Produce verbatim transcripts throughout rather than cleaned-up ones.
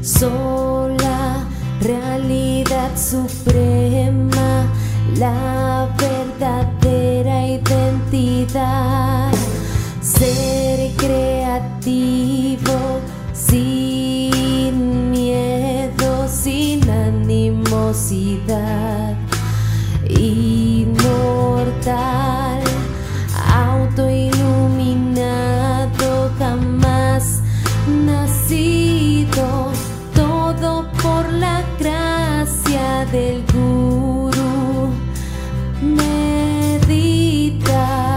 sola realidad suprema, la verdadera identidad. Ser creativo, sin miedo, sin animosidad, inmortal, autoiluminado, jamás nacido, todo por la gracia del Gurú. Medita.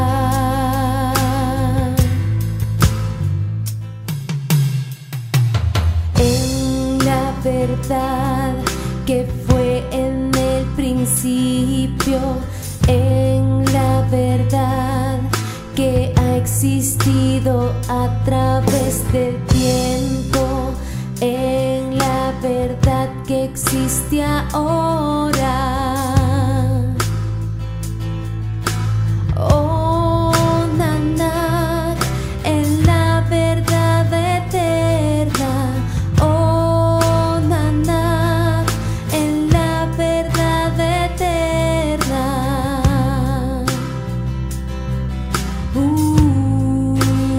En la verdad que fue en el principio, en la verdad que ha existido a través del tiempo, en la verdad que existe ahora. Oh, Nanak, en la verdad eterna. Oh, Nanak, en la verdad eterna. Uh.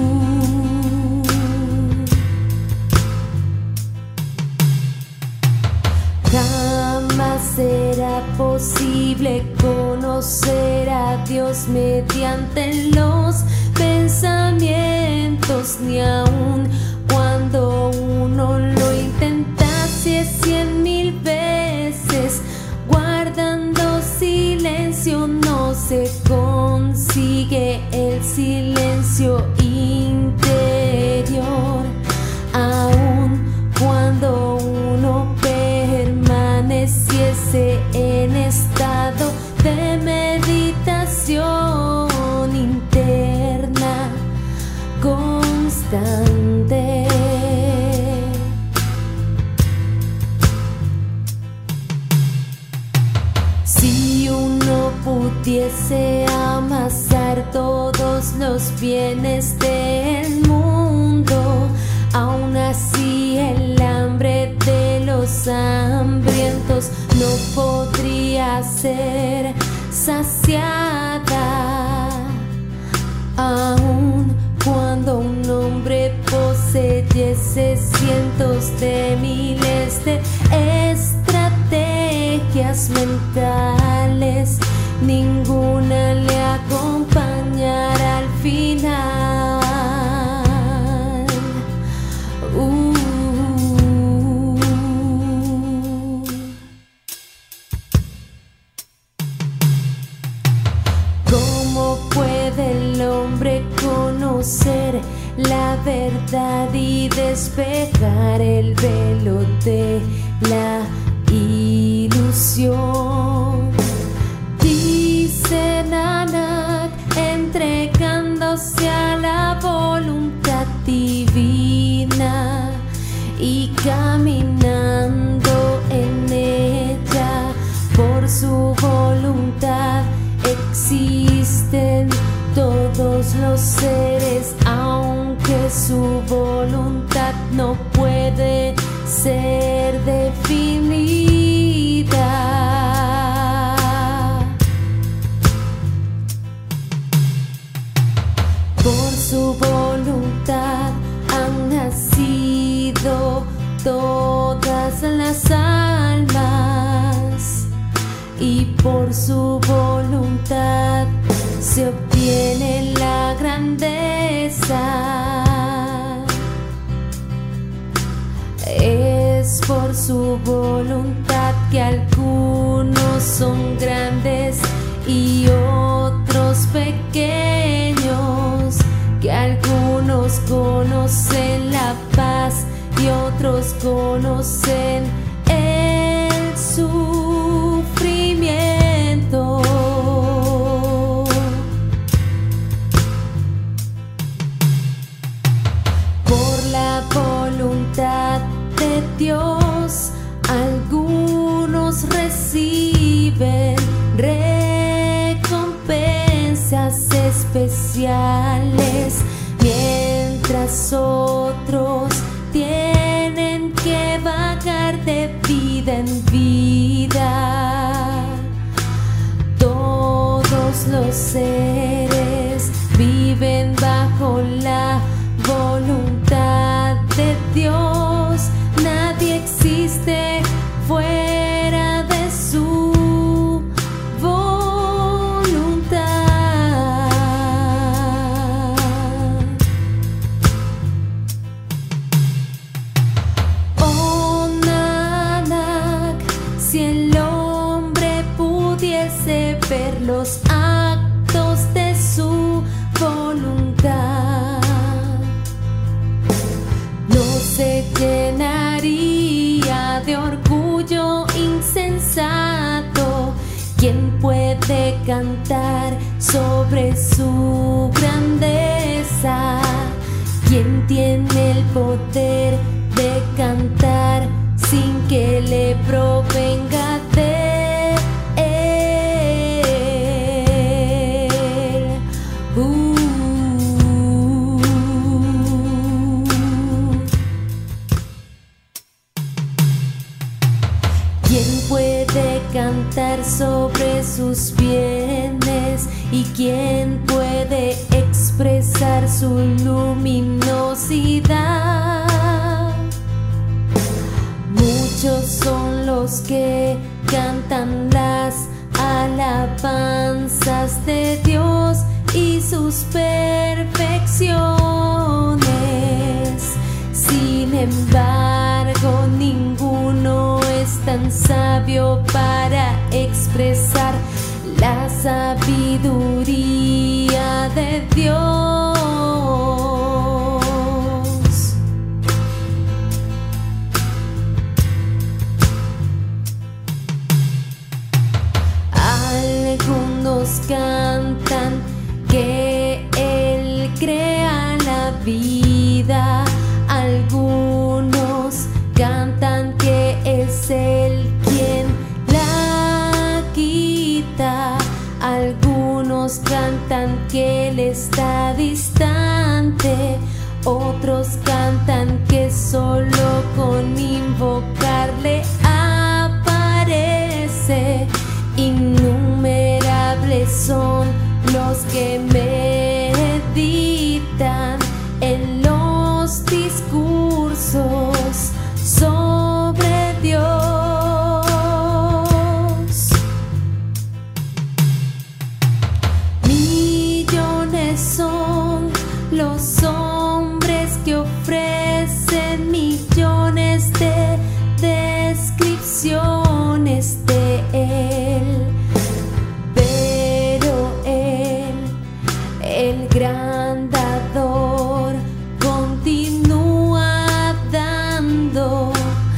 Jamás será posible conocer a Dios mediante los pensamientos, ni aun cuando uno lo intentase cien mil veces. Guardando silencio no se consigue el silencio interior, aun cuando uno permaneciese en estado de meditación interna constante. Si uno pudiese amasar todos los bienes del mundo, aún así el hambre de los hambrientos no podría ser saciada, aun cuando un hombre poseyese cientos de miles de estrategias mentales, ninguna le acompañará al final. Uh. ¿Cómo puede el hombre conocer la verdad y despejar el velo de la ilusión? Dice Nanak, entregándose a la voluntad divina y caminando en ella por su voluntad. Existen todos los seres, aunque su voluntad no puede ser definida. Por su voluntad han nacido todas las almas, y por su voluntad se obtiene la grandeza. Es por su voluntad que algunos son grandes y otros pequeños, que algunos conocen la paz y otros conocen el sufrimiento. Por la voluntad de Dios, algunos reciben recompensas especiales, mientras otros tienen que valer seres viven bajo la voluntad de Dios. Nadie existe fuera de su voluntad. Oh Nanak, si el hombre pudiese ver los actos de su voluntad, no se llenaría de orgullo insensato. ¿Quién puede cantar sobre su grandeza? ¿Quién tiene el poder de cantar sin que le provenga de él? Uh. ¿Quién puede cantar sobre sus bienes? ¿Y quién puede expresar su luminosidad? Muchos son los que cantan las alabanzas de Dios y sus perfecciones. Sin embargo, ninguno es tan sabio para expresar la sabiduría de Dios. Algunos cantan que Él crea la vida, algunos cantan que es Él quien la quita, algunos cantan que Él está distante, otros cantan que solo con invocarle aparece. Innumerables son los que meditan en los discursos sobre Dios. Millones son los hombres que ofrecen millones de descripciones de Él, pero Él, el gran dador, continúa dando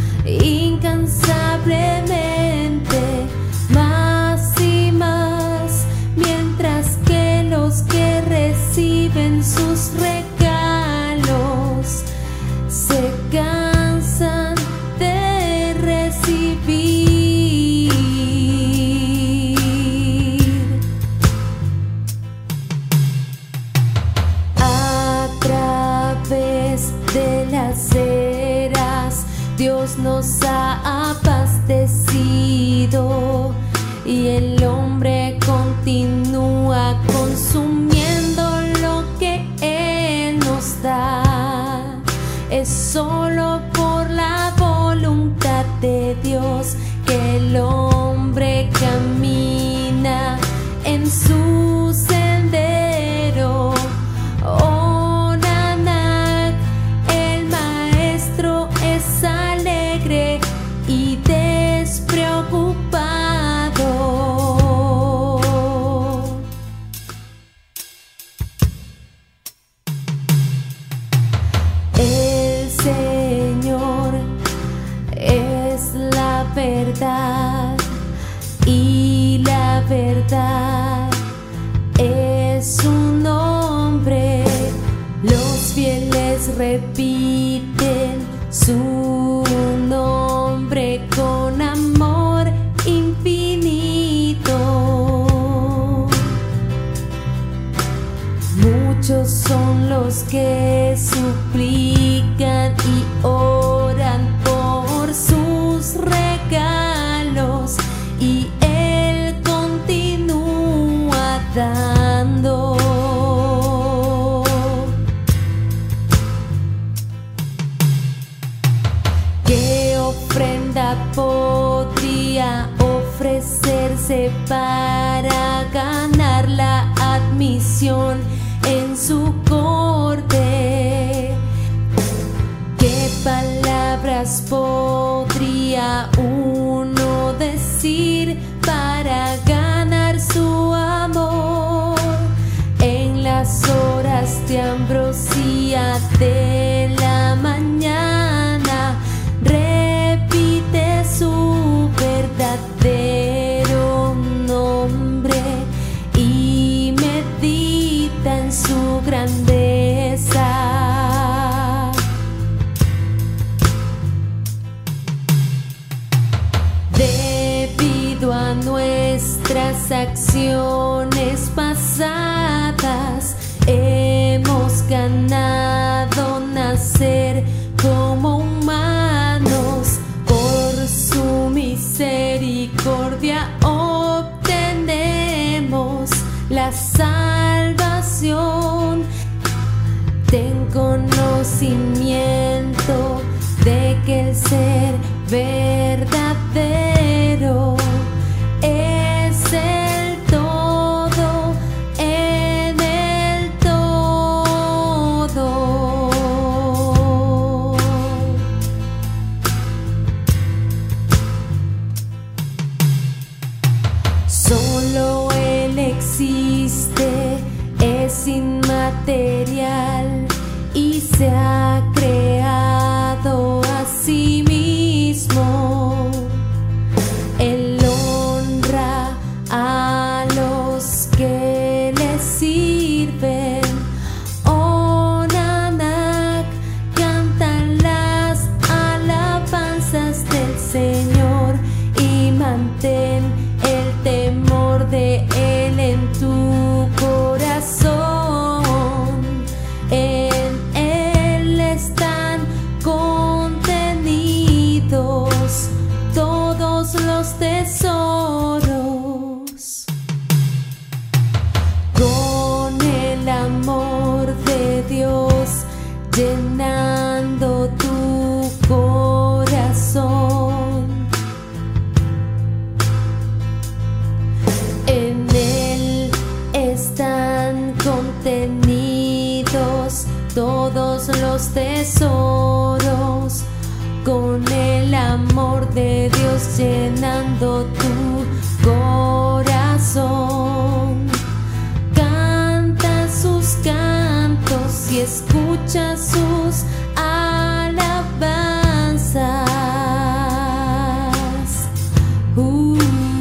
incansablemente más y más, mientras que los que reciben sus regalos se cansan de recibir. A través de las eras Dios nos ha abastecido y el hombre continúa consumiendo lo que Él nos da. Es solo por la voluntad de Dios que el hombre camina en su sendero. Oh Nanak, el maestro es alegre y despreocupado. El Señor es la verdad y la verdad es su nombre. Los fieles repiten su nombre con amor infinito. Muchos son los que suplican y oran por sus regalos y Él continúa dando. cantando. ¿Qué ofrenda podría ofrecerse para ganar la admisión en su corte? ¿Qué palabras podría uno decir para ganar su amor? En las horas de ambrosía de la mañana repite su verdadero nombre y medita en su grandeza. Debido a nuestras acciones pasadas, hemos ganado nacer como humanos. Por su misericordia obtenemos la salvación. Ten conocimiento de que el ser verdadero es el todo en el todo. Solo Él existe, es inmaterial y se ha creado a sí mismo. Él honra a los que le sirven. Onanak, cantan las alabanzas del Señor y mantén el temor de Él en tu corazón. En Él están contenidos todos los tesoros. Con el amor de Dios llenando tu corazón. En Él están contenidos todos los tesoros. Con el amor de Dios llenando tu corazón. Canta sus cantos y escucha sus alabanzas. Uh.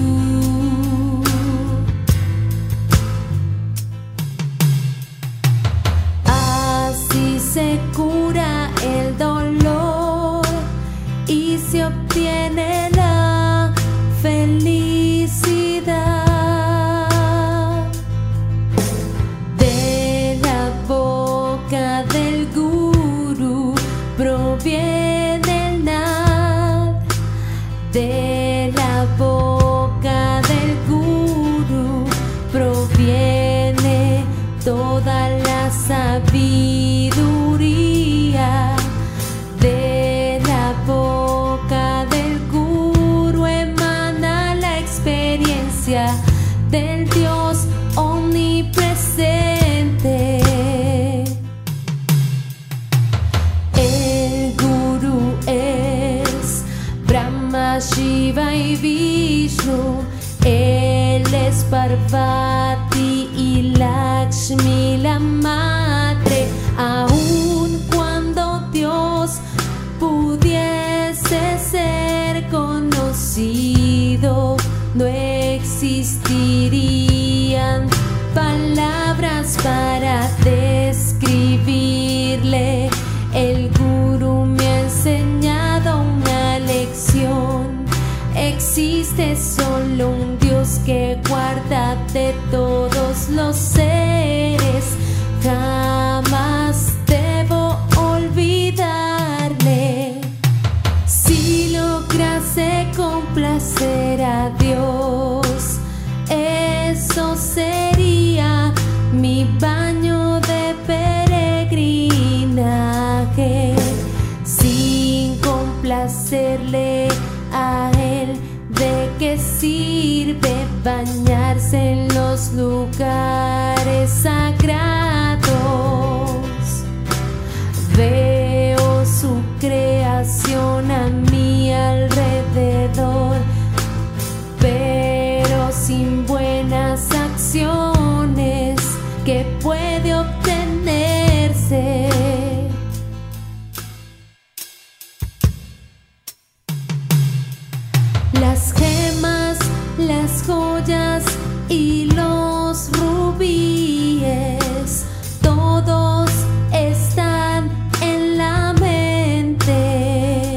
Así se cura el dolor y se obtiene la felicidad. De la boca del gurú proviene el nad. De la boca del gurú proviene toda la sabiduría. De la boca del gurú emana la experiencia del Dios omnipresente. El gurú es Brahma, Shiva y Vishnu. Él es Parvati y Lakshmi, la madre. Aun cuando Dios pudiese ser conocido, no existirían palabras para describirle. El gurú me ha enseñado una lección. Existe solo un Dios que guarda de todos los seres. Jamás debo olvidarle. Si lograse complacer a Dios, eso sería bañarse en los lugares sagrados. Veo su creación a mi alrededor, pero sin buenas acciones, ¿qué puede obtenerse? Las gemas, las joyas y los rubíes, todos están en la mente.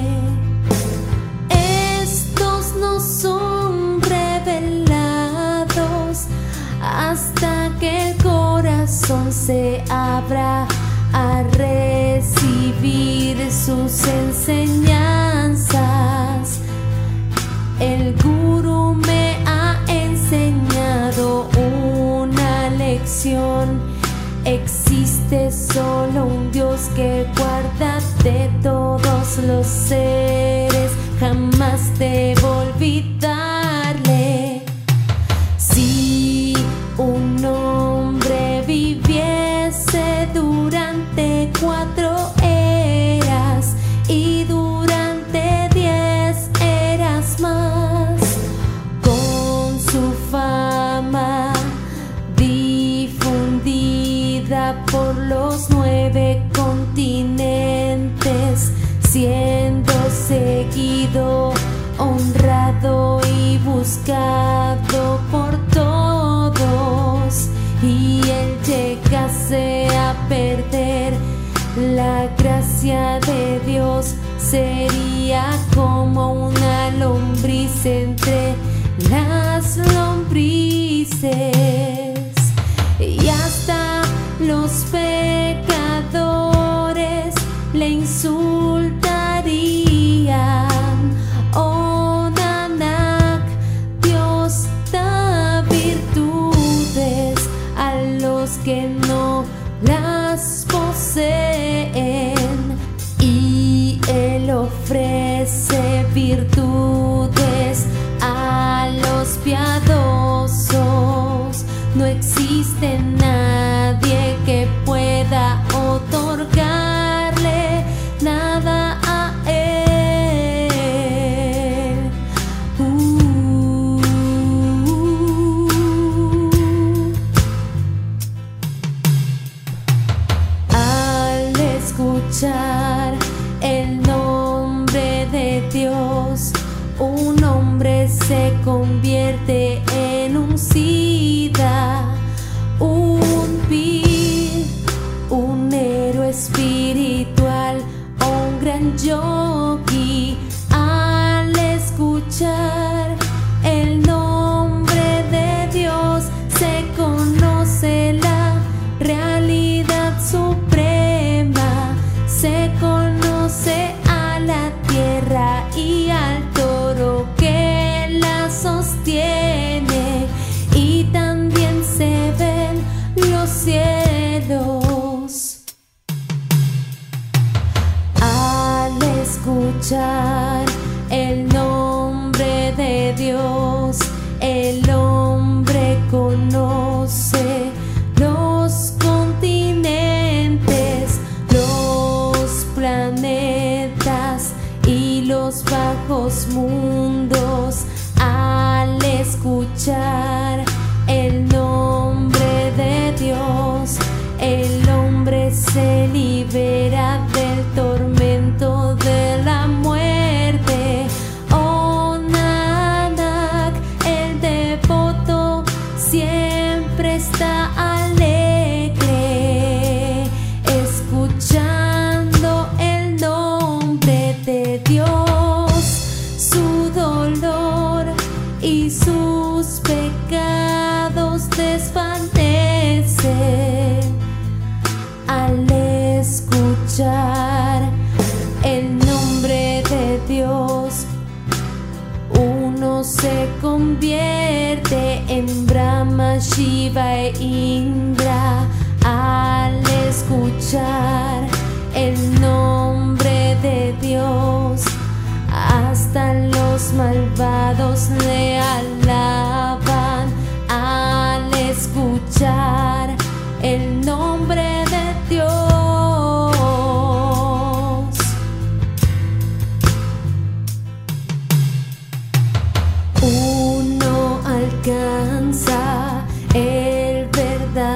Estos no son revelados hasta que el corazón se abra a recibir sus enseñanzas. El gurú me ha enseñado una lección. Existe solo un Dios que guarda de todos los seres. Jamás debo olvidarle. Si un hombre viviese durante cuatro eras y durante diez eras más, con su fama difundida por los nueve continentes, siendo seguido, honrado y buscado por todos, y él llegase a perder la gracia de Dios, sería como una lombriz entre las lombrices. Y hasta los pecadores le insultarían. Oh Nanak, Dios da virtudes a los que no las poseen, y él ofrece virtudes a los piadosos. No existe nadie que pueda otorgarle nada a él. Uh. Al escuchar el nombre de Dios, un hombre se convierte en un Siddha, un pir, un héroe espiritual o un gran yogi. Al escuchar el nombre de Dios, se conoce la realidad suprema, se conoce a la tierra y al toro que la sostiene, y también se ven los cielos. Al escuchar el nombre de Dios, el hombre conoce los continentes, los planetas y los bajos mundos. Al escuchar el nombre de Dios, el hombre se libera del tormento de la muerte. Oh Nanak, el devoto siempre está alegre, escuchando el nombre de Dios. Su dolor y sus pecados desvanecen al escuchar el nombre de Dios. Uno se convierte en Brahma, Shiva e Indra al escuchar el nombre de Dios. Hasta los malvados le alaban.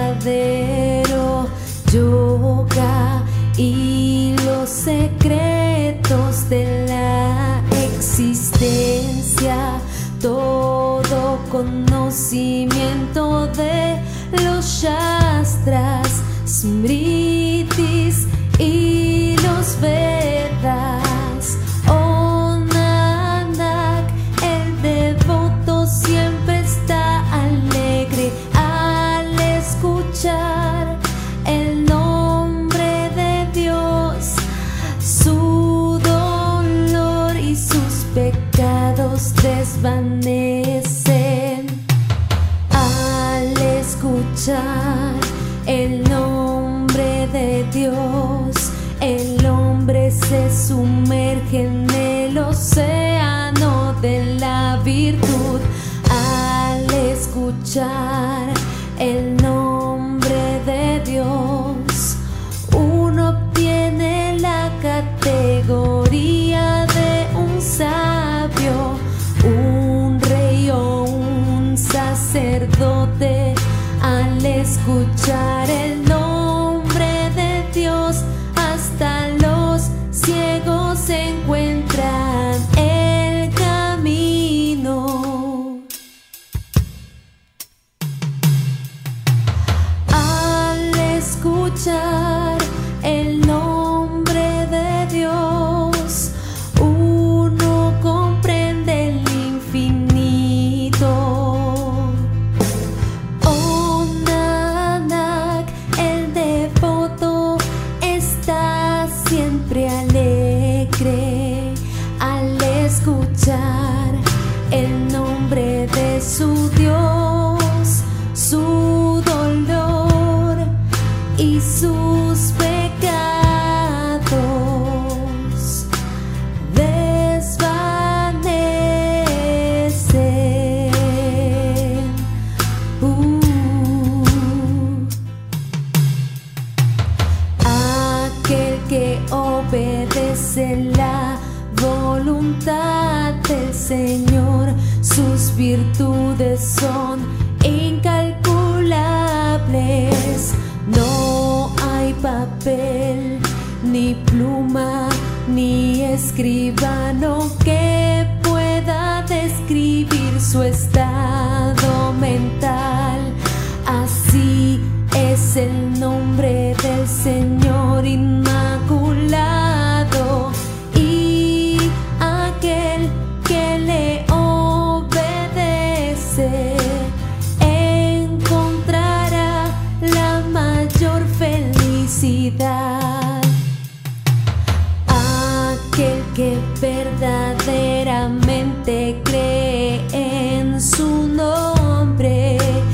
verdadero yoga y los secretos de la existencia, todo conocimiento de los shastras, smritis y los Vedas. Oh Nanak, el devoto siempre está alegre al escuchar el nombre de Dios. Su dolor y sus pecados desvanecen al escuchar el nombre de Dios. El hombre se sumerge en el océano de la virtud al escuchar el nombre de Dios. Uno obtiene la categoría de un sabio, un rey o un sacerdote al escuchar el nombre de Dios. Hasta los ciegos encuentran el camino. Al escuchar el nombre de Dios, uno comprende el infinito. Oh Nanak, el devoto está siempre alegre al escuchar el nombre de su Dios. Su dolor y sus pecados desvanecen. Uh. Aquel que obedece la voluntad del Señor, sus virtudes son incalculables. No hay papel, ni pluma, ni escribano que pueda describir su estado mental. Así es el nombre del Señor inmaculado, y aquel que le obedece encontrará la mayor felicidad. Aquel que verdaderamente cree en su nombre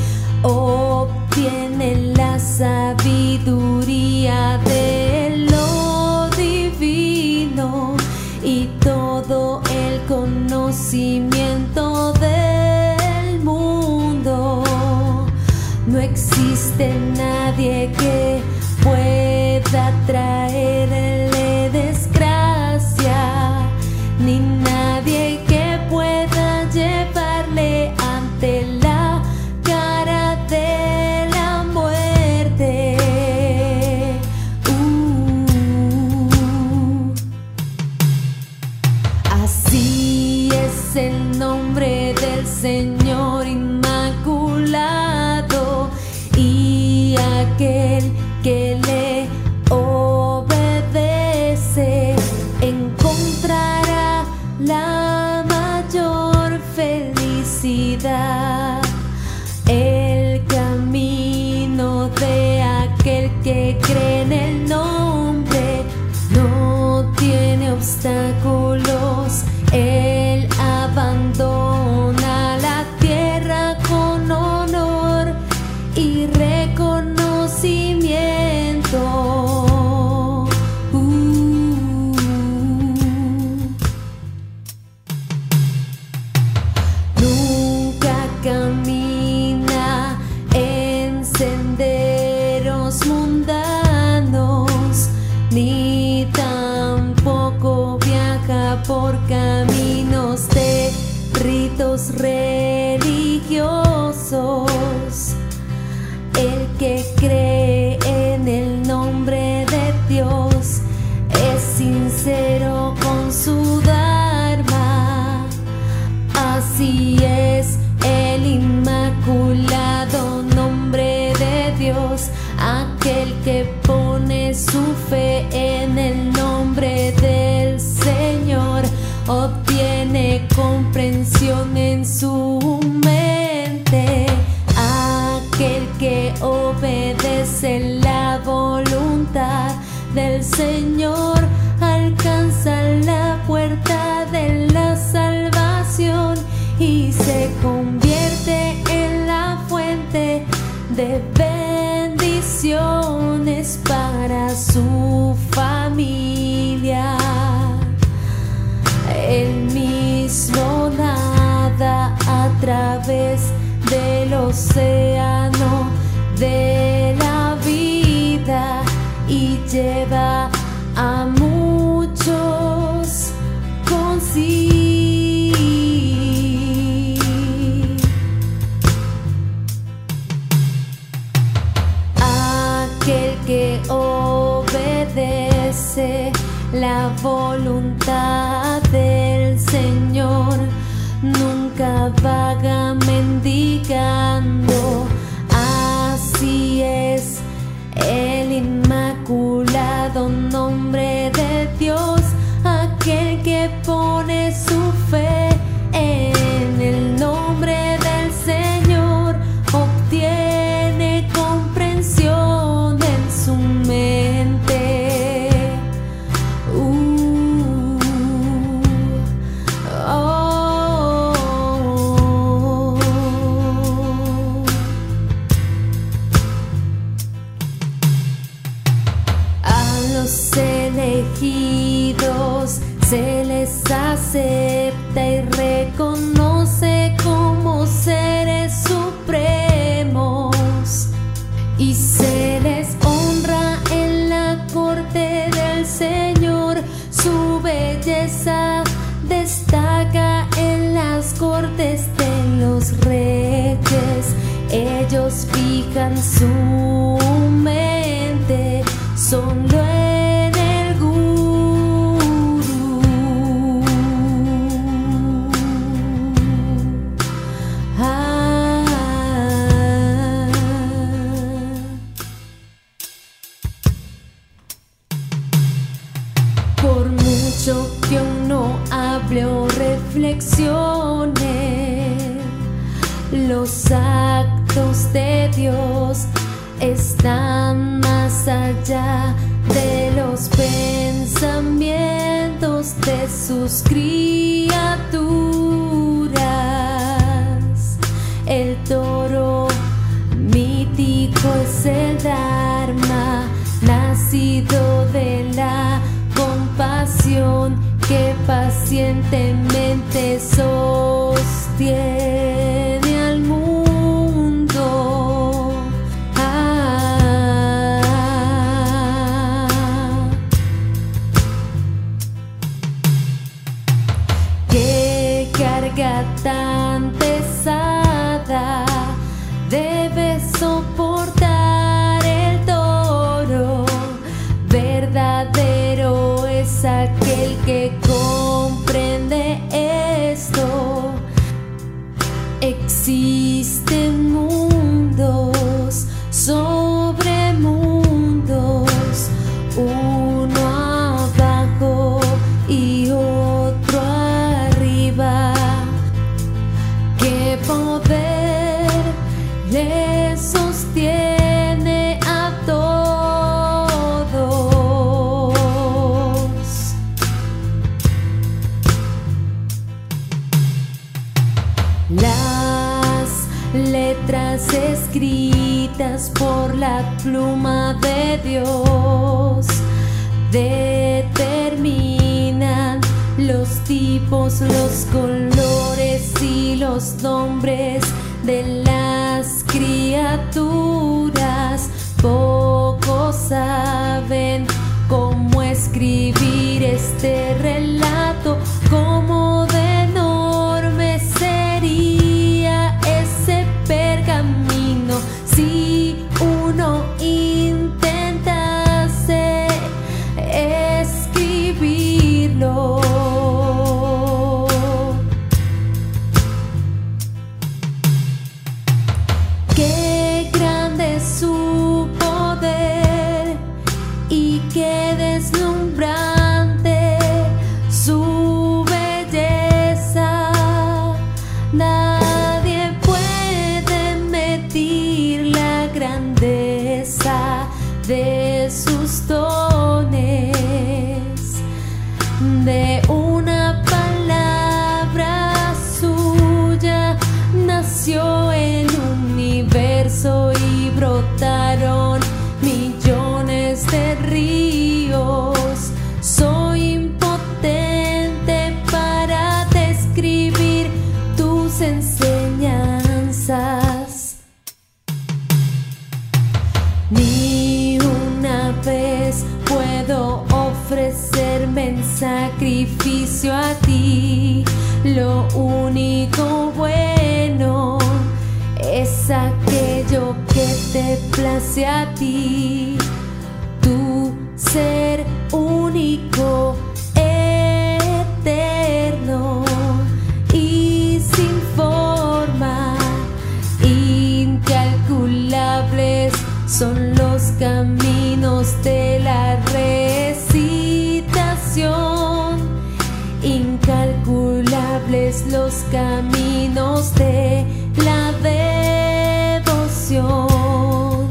obtiene la sabiduría de lo divino y todo el conocimiento del mundo. No existe nadie que pueda traerle desgracia, ni nadie que pueda llevarle ante la cara de la muerte. Uh. Así es el nombre del Señor inmaculado, y aquel que le obedece encontrará la mayor felicidad. El camino de aquel que cree en el nombre no tiene obstáculos. Él abandona la tierra con honor y reconocimiento. Uh. Nunca camina en senderos mundanos, ni tampoco viaja por caminos de ritos religiosos. El que cree en el nombre de Dios es sincero con su dharma. Así es el inmaculado nombre de Dios, aquel que pone su fe en el nombre del Señor obtiene comprensión en su mente. Aquel que obedece la voluntad del Señor alcanza la puerta de la salvación y se convierte en la fuente de bendiciones para su familia. El mismo nada a través del océano de la vida y lleva a muchos consigo. Aquel que obedece la voluntad del Señor nunca vaga mendigando. Así es el inmaculado nombre de Dios, aquel que pone su fe en el nombre del Señor obtiene comprensión en su mente. Uh, oh, oh. A los elegidos se les acepta y reconoce como seres supremos y se les honra en la corte del Señor. Su belleza destaca en las cortes de los reyes. Ellos fijan su mente solo en el Gurú. Ah, por mucho que uno hable o reflexione, los actos de Dios están más allá de los pensamientos de sus criaturas. El toro mítico es el Dharma, nacido de la compasión que pacientemente sostiene al mundo. Ah, qué carga tan pesada debe soportar el toro. Verdadero es aquel que comprende esto. Existen mundos sobre mundos, uno abajo y otro arriba. ¿Qué poder le sostiene a todos? Las letras escritas por la pluma de Dios determinan los tipos, los colores y los nombres de las criaturas. Pocos saben cómo escribir este relato, cómo de enorme sería ese pergamino si uno de sus dones. De una palabra suya nació el universo y brotaron millones de ríos. Soy impotente para describir tus enseñanzas. Ni una vez puedo ofrecerme en sacrificio a ti. Lo único bueno es aquello que te place a ti. Tu ser único, eterno y sin forma. Incalculables son los caminos de la recitación. Incalculables los caminos de la devoción.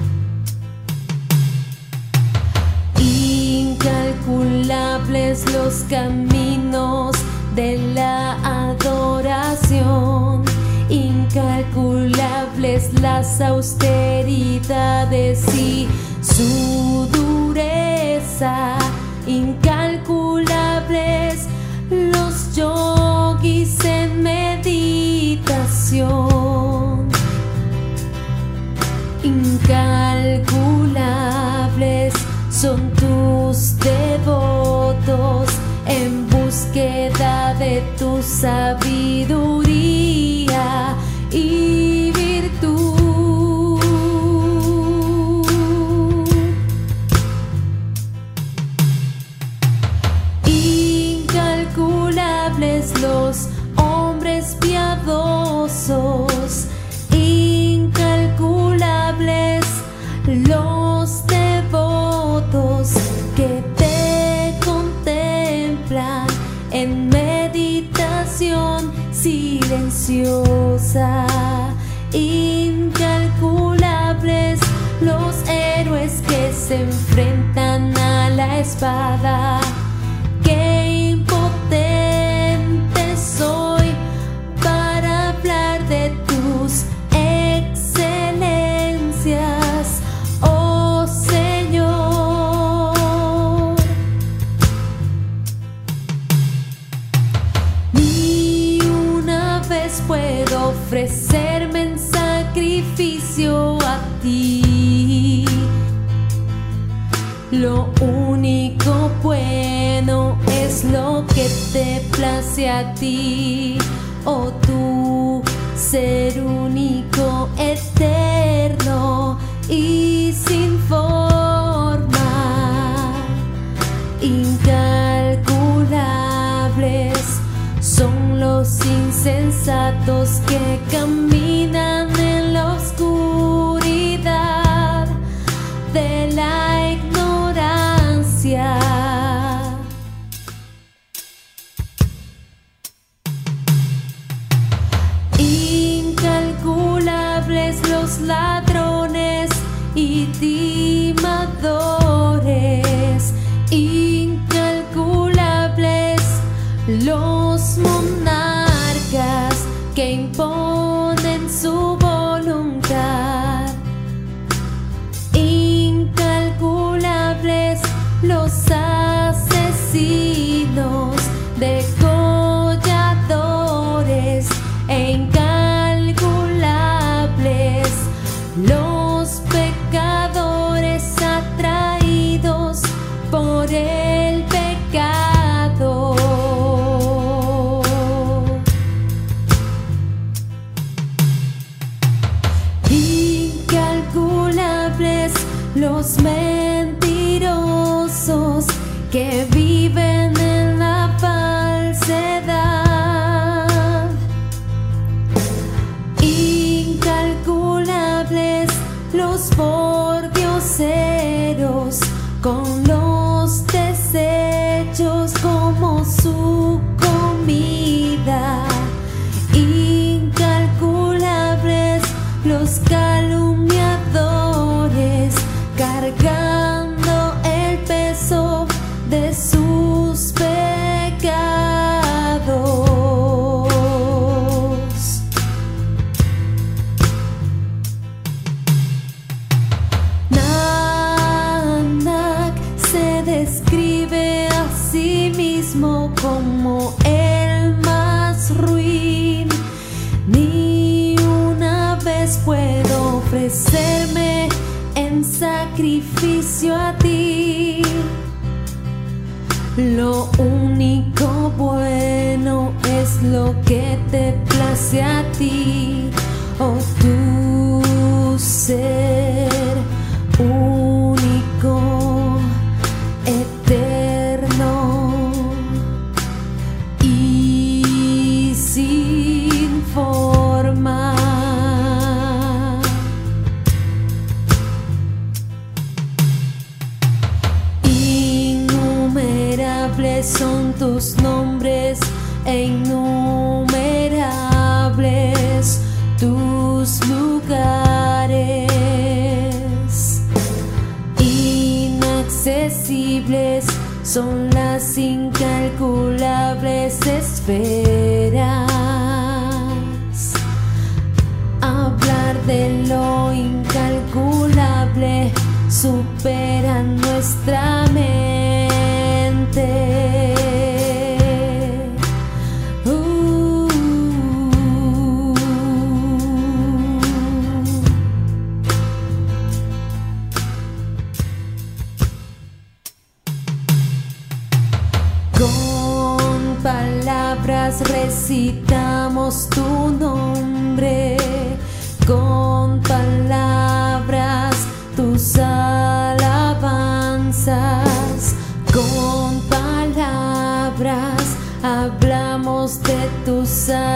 Incalculables los caminos de la adoración. Incalculables las austeridades y su dureza. Incalculables los yogis en meditación. Incalculables son tus devotos en búsqueda de tu sabiduría y virtud. Incalculables los hombres piadosos. Incalculables los devotos que te contemplan en meditación silenciosa. Incalculables los héroes que se enfrentan a la espada. Qué impotente soy para hablar de tus excelencias, oh Señor. Ni una vez puedo ofrecerme en sacrificio a ti. Lo único bueno es lo que te place a ti, oh tu ser único, eterno y sin forma. Incalculables son los insensatos que caminan en la oscuridad de la ignorancia. Incalculables los ladrones y timadores. Incalculables los monarcas que imponen su voluntad. Incalculables los asesinos, degolladores. E incalculables los pecadores atraídos por el pecado. Incalculables los mentirosos que viven en la falsedad. Incalculables los pordioseros con los desechos como su comida. Incalculables los calumniadores cargados mismo como el más ruin. Ni una vez puedo ofrecerme en sacrificio a ti. Lo único bueno es lo que te place a ti, oh tu ser único, eterno y sin forma. Innumerables son tus nombres e innumerables tus lugares. Inaccesibles son las incalculables esferas. Hablar de lo incalculable supera nuestra mente. Con palabras recitamos tu nombre, con palabras tus alabanzas, con palabras hablamos de tu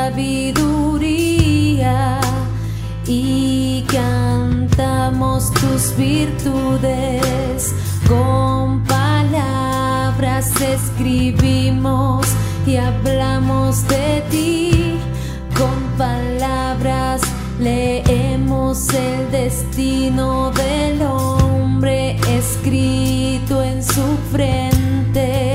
sabiduría y cantamos tus virtudes. Con palabras escribimos y hablamos de ti. Con palabras leemos el destino del hombre escrito en su frente.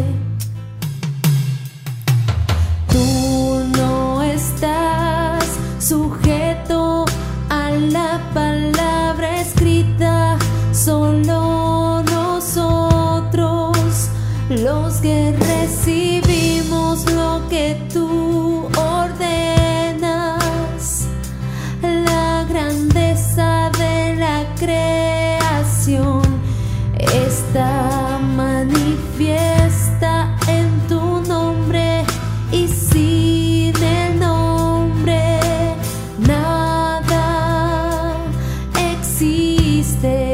Tú no estás sujeto a la palabra escrita, solo nosotros los que recibimos lo que tú ordenas. La grandeza de la creación está manifiesta en tu nombre, y sin el nombre nada existe.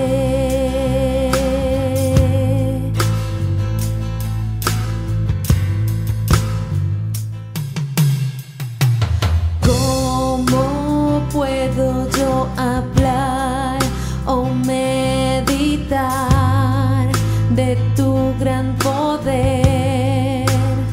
¿Puedo yo hablar o meditar de tu gran poder?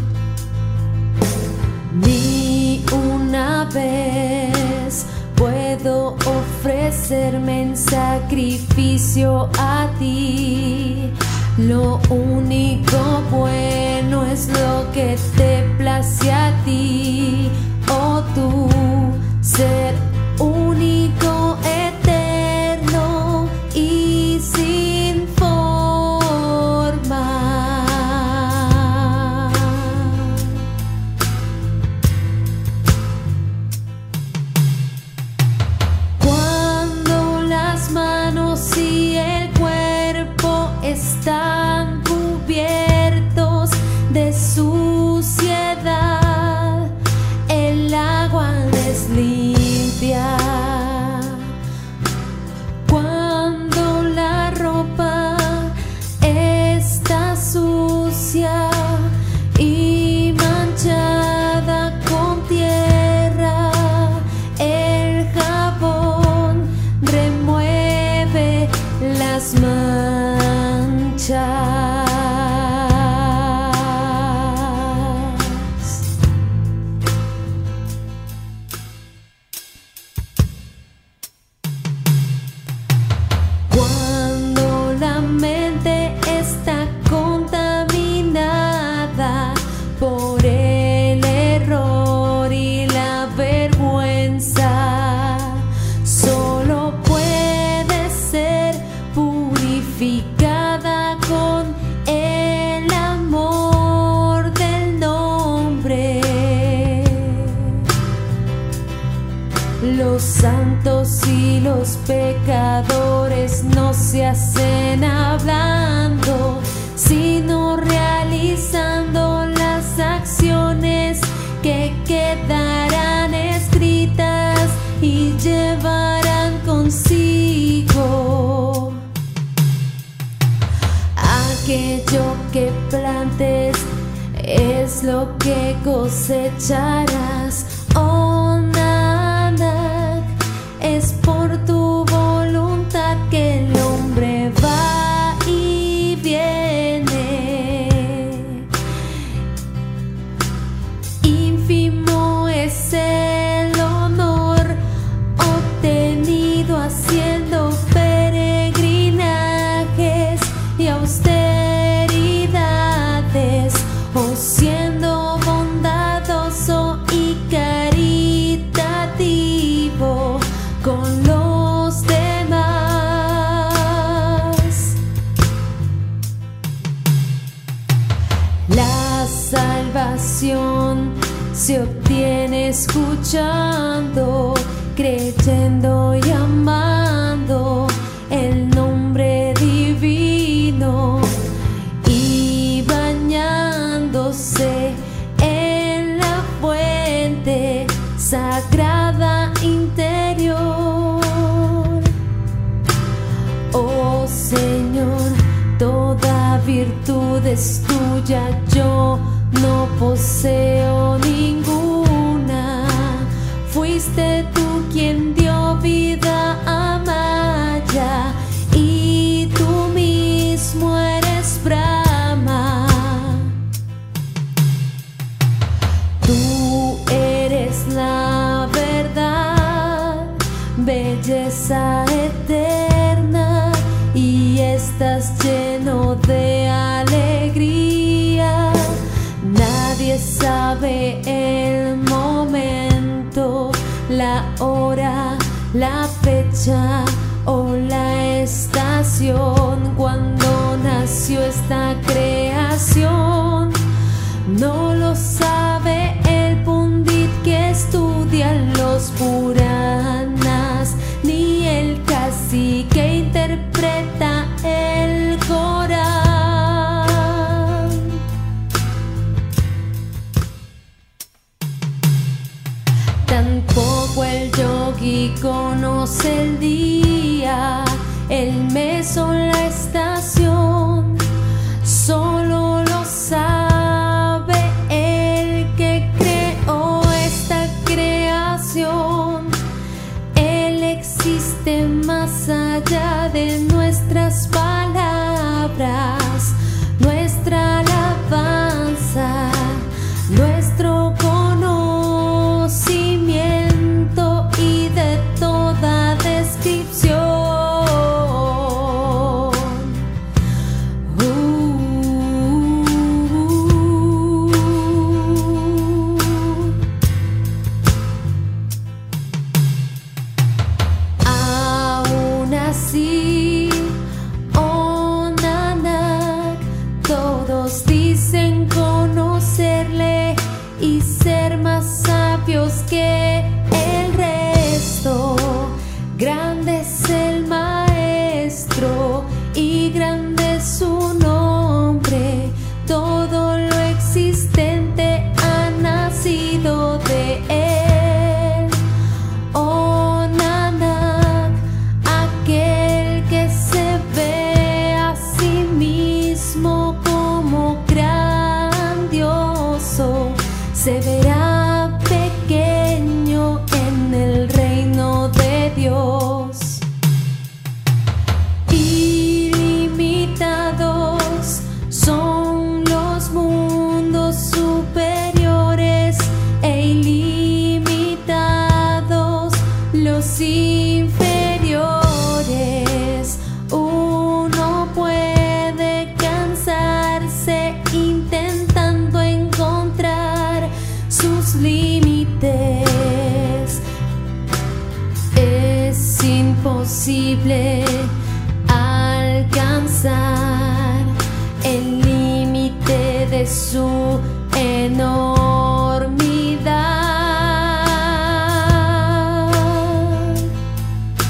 Ni una vez puedo ofrecerme en sacrificio a ti. Lo único bueno es lo que te place a ti, oh tu ser único, eterno y sin forma. Cuando las manos y el cuerpo están cubiertos de suciedad, el agua les limpia. Cuando la ropa está sucia y manchada con tierra, el jabón remueve las manchas. Cuando la mente está contaminada por el error y la vergüenza, solo puede ser purificada con el amor. y los pecadores no se hacen hablando, sino realizando las acciones que quedarán escritas y llevarán consigo. Aquello que plantes es lo que cosecharás. Oh Nanak, es por tu voluntad que el hombre va y viene. Ínfimo es el honor obtenido haciendo peregrinajes y austeridades, o siendo bondadoso y caritativo con los demás. La salvación se obtiene escuchando, creyendo y amando el nombre divino y bañándose en la fuente sagrada interior. Oh Señor, toda virtud es tuya, yo no poseo ninguna. Fuiste tú quien dio vida a Maya y tú mismo eres Brahma. Tú eres la verdad, belleza eterna, y estás lleno de alegría. Nadie sabe el momento, la hora, la fecha o la estación cuando nació esta creación. No lo sabe el pundit que estudia los Puranas, ni el cacique que interpreta el Corán. Tampoco el yogi conoce el día, el mes o la estación. Solo lo sabe el que creó esta creación. Él existe más allá de nuestras palabras, nuestra alabanza, nuestro conocimiento y de toda descripción. Sí, oh Nanak, todos dicen conocerle y ser más sabios que el resto. Grande es el maestro y grande es su nombre. Todo lo existente ha nacido de él. Oh Nanak, aquel que se ve a sí mismo como grandioso, se verá pequeño en el reino de Dios. Ilimitados son los mundos superiores e ilimitados los inferiores. Uno puede cansarse intentando encontrar sus límites. Es imposible alcanzar el límite de su enormidad.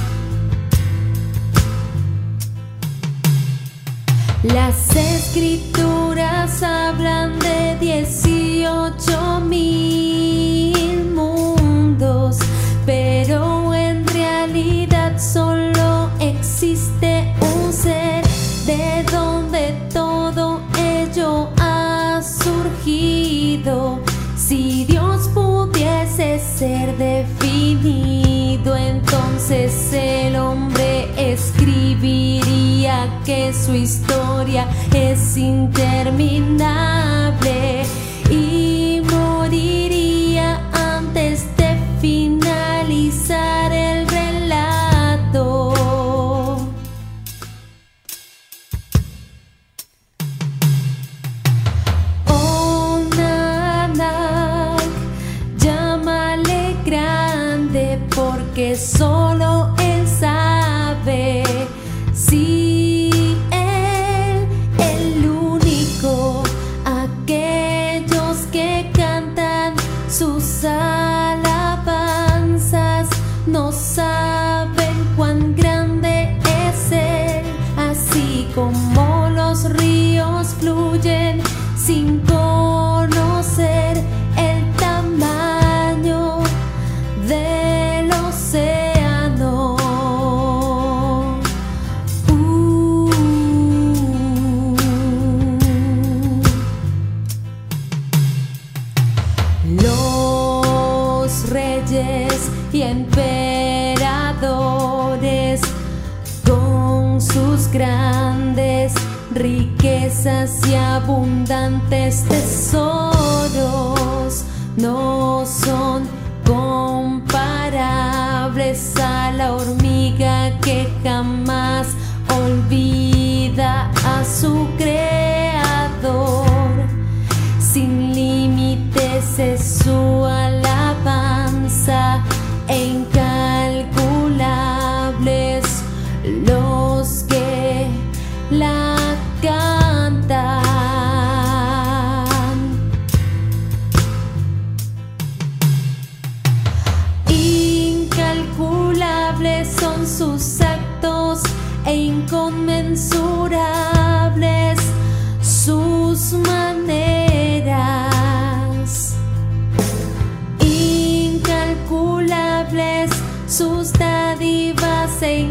Las escrituras hablan de dieciocho mil mundos, pero en realidad solo existe un ser de donde todo ello ha surgido. Si Dios pudiese ser definido, entonces el hombre escribiría que su historia es interminable y moriría antes de finalizar el relato. Oh, Nanak, llámale grande, porque solo él sabe. Si él, el único, aquellos que cantan sus alabanzas no saben cuán grande es él, así como los ríos fluyen sin conocer el tamaño del océano. Uh. Los reyes y emperadores con sus grandes riquezas y abundantes tesoros no son comparables a la hormiga que jamás olvida a su creador. Sin límites es su alabanza e incalculables los que la cantan. Incalculables son sus actos e inconmensurables sus maneras. Incalculables sus dádivas e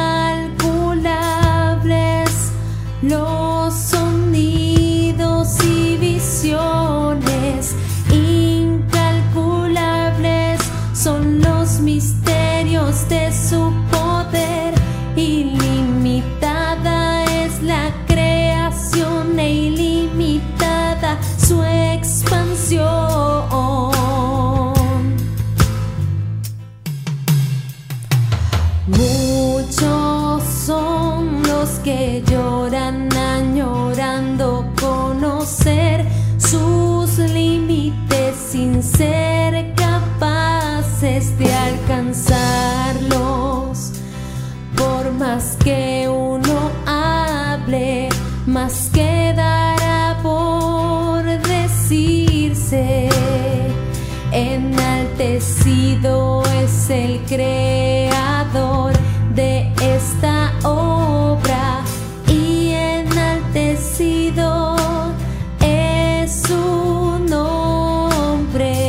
incalculables los sonidos y visiones. Incalculables son los misterios de su poder. Ilimitada es la creación e ilimitada su expansión. Muchos son los que lloran añorando conocer sus límites sin ser capaces de alcanzarlos. Por más que uno hable, más quedará por decirse. Enaltecido es el creador de esta obra y enaltecido es su nombre.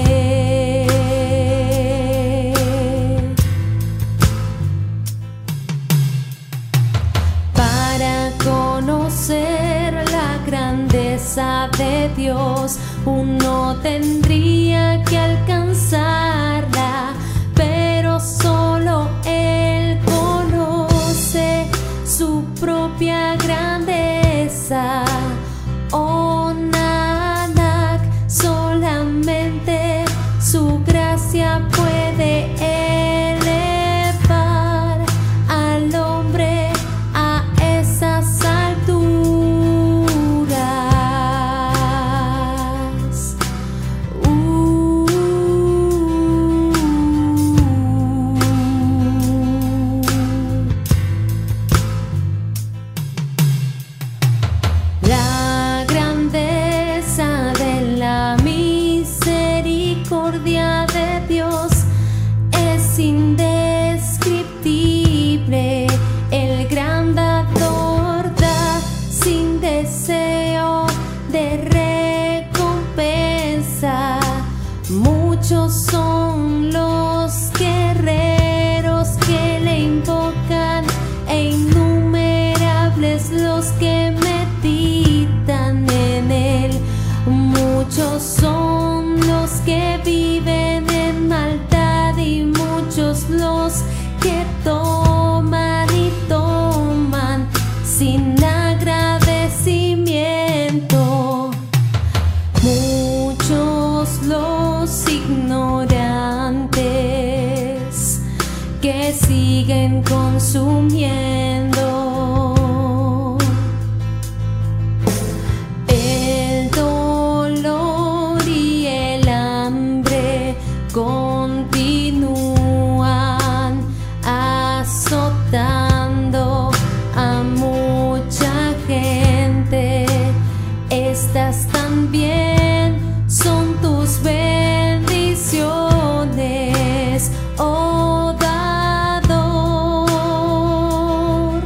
Para conocer la grandeza de Dios, uno tendría que alcanzarla, pero solo Él conoce su propia grandeza. Oh Nanak, solamente su gracia puede elevar al hombre a esas alturas. Uh. La incontables los que meditan en él. Muchos son los que viven en maldad y muchos los que toman y toman sin agradecimiento. Muchos los ignorantes que siguen consumiendo. El dolor y el hambre continúan azotando a mucha gente. Estas también son tus bendiciones, oh dador.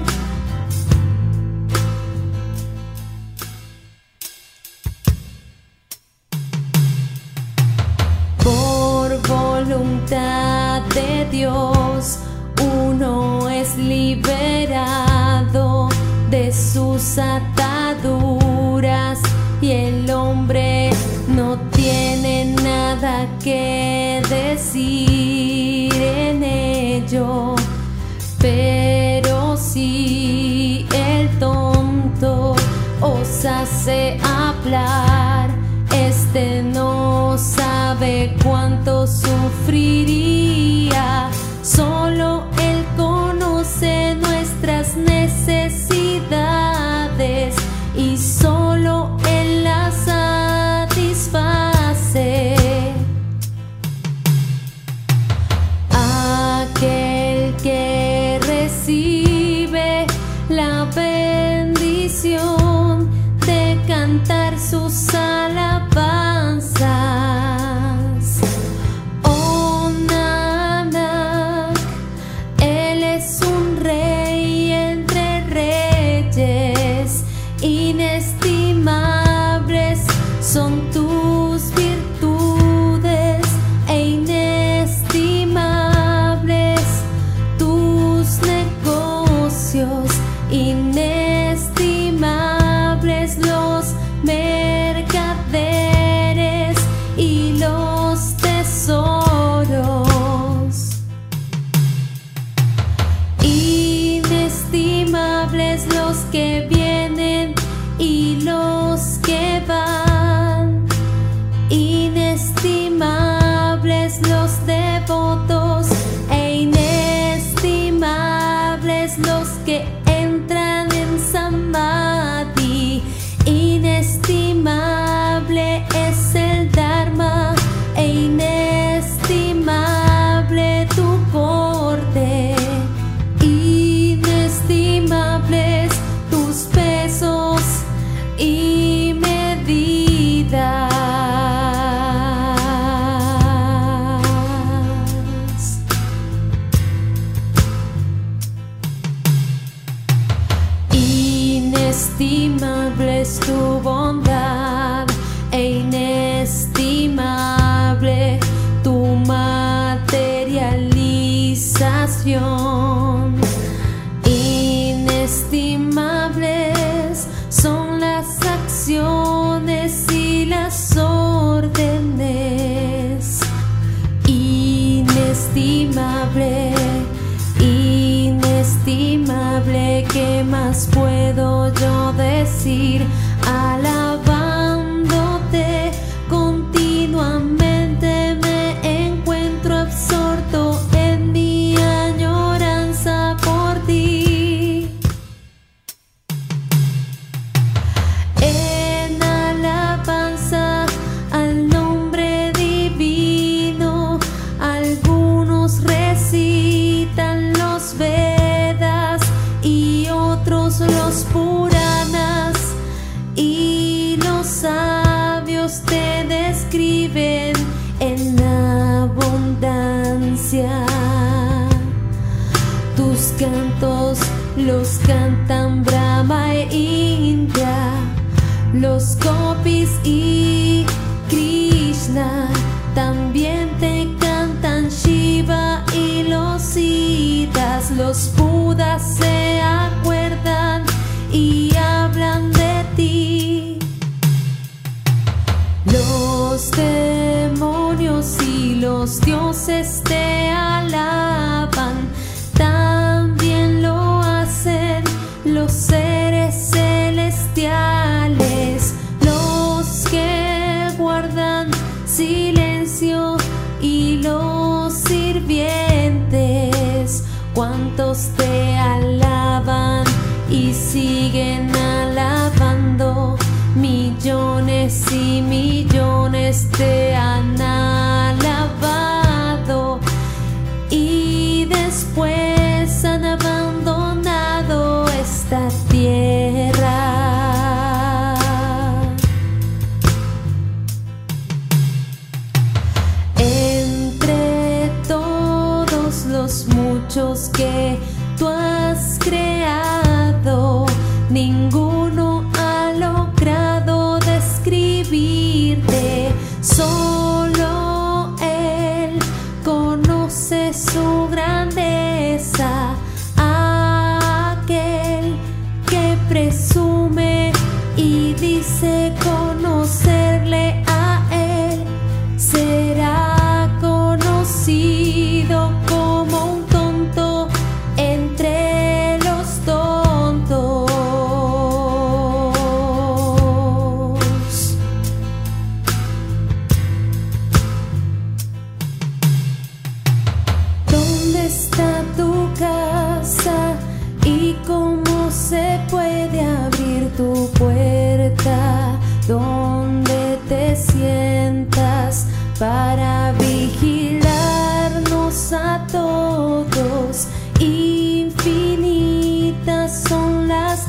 Por voluntad de Dios, uno es liberado de sus ataduras y el hombre no tiene nada que decir en ello. Pero si el tonto os hace hablar, este no sabe cuánto sufriría. Solo Él conoce nuestras necesidades y solo Él las satisface. Aquel que recibe la bendición de cantar sus alabanzas. Oh Nanak, Él es un rey entre reyes, inestimables son tus virtudes e inestimables tus negocios, inestimables los mercaderes y los tesoros, inestimables los que vienen y los que van, inestimables los devotos e inestimables los que entran en Samadhi. Inestimable es el Dharma e inestimable tu corte, inestimables tus pesos y medidas. Inestimable es tu bondad e inestimable tu materialización. Inestimables son las acciones y las órdenes. Inestimable, inestimable, ¿qué más puedo yo decir? Alabándote continuamente me encuentro absorto en mi añoranza por ti. En alabanza al nombre divino, algunos recitan los Vedas y otros los Puranas, y los sabios te describen en abundancia. Tus cantos los cantan Brahma e Indra, los gopis y Krishna. También te cantan Shiva y los Siddhas. Los Budas se acuerdan y hablan de ti. Los demonios y los dioses te alaban, también lo hacen los seres celestiales, los que guardan silencio y los sirvientes. Cuántos te alaban y siguen alabando, millones y millones te han alabado y después han abandonado esta tierra. Entre todos los muchos que tú has creado, ninguno ha logrado describirte, solo Él conoce su grandeza. Aquel que presume y dice conocerle a Él, será conocido como un tonto entre los tontos. ¿Dónde está tu casa y cómo se puede abrir tu puerta? ¿Dónde te sientas para vigilarnos a todos? Infinitas son las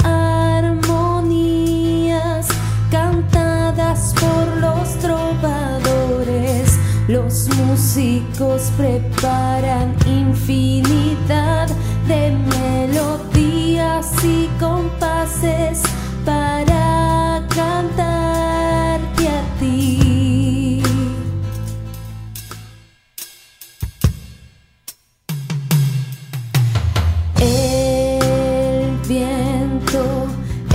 armonías cantadas por los trovadores. Los músicos preparan infinidad de melodías y compases para cantarte a ti. El viento,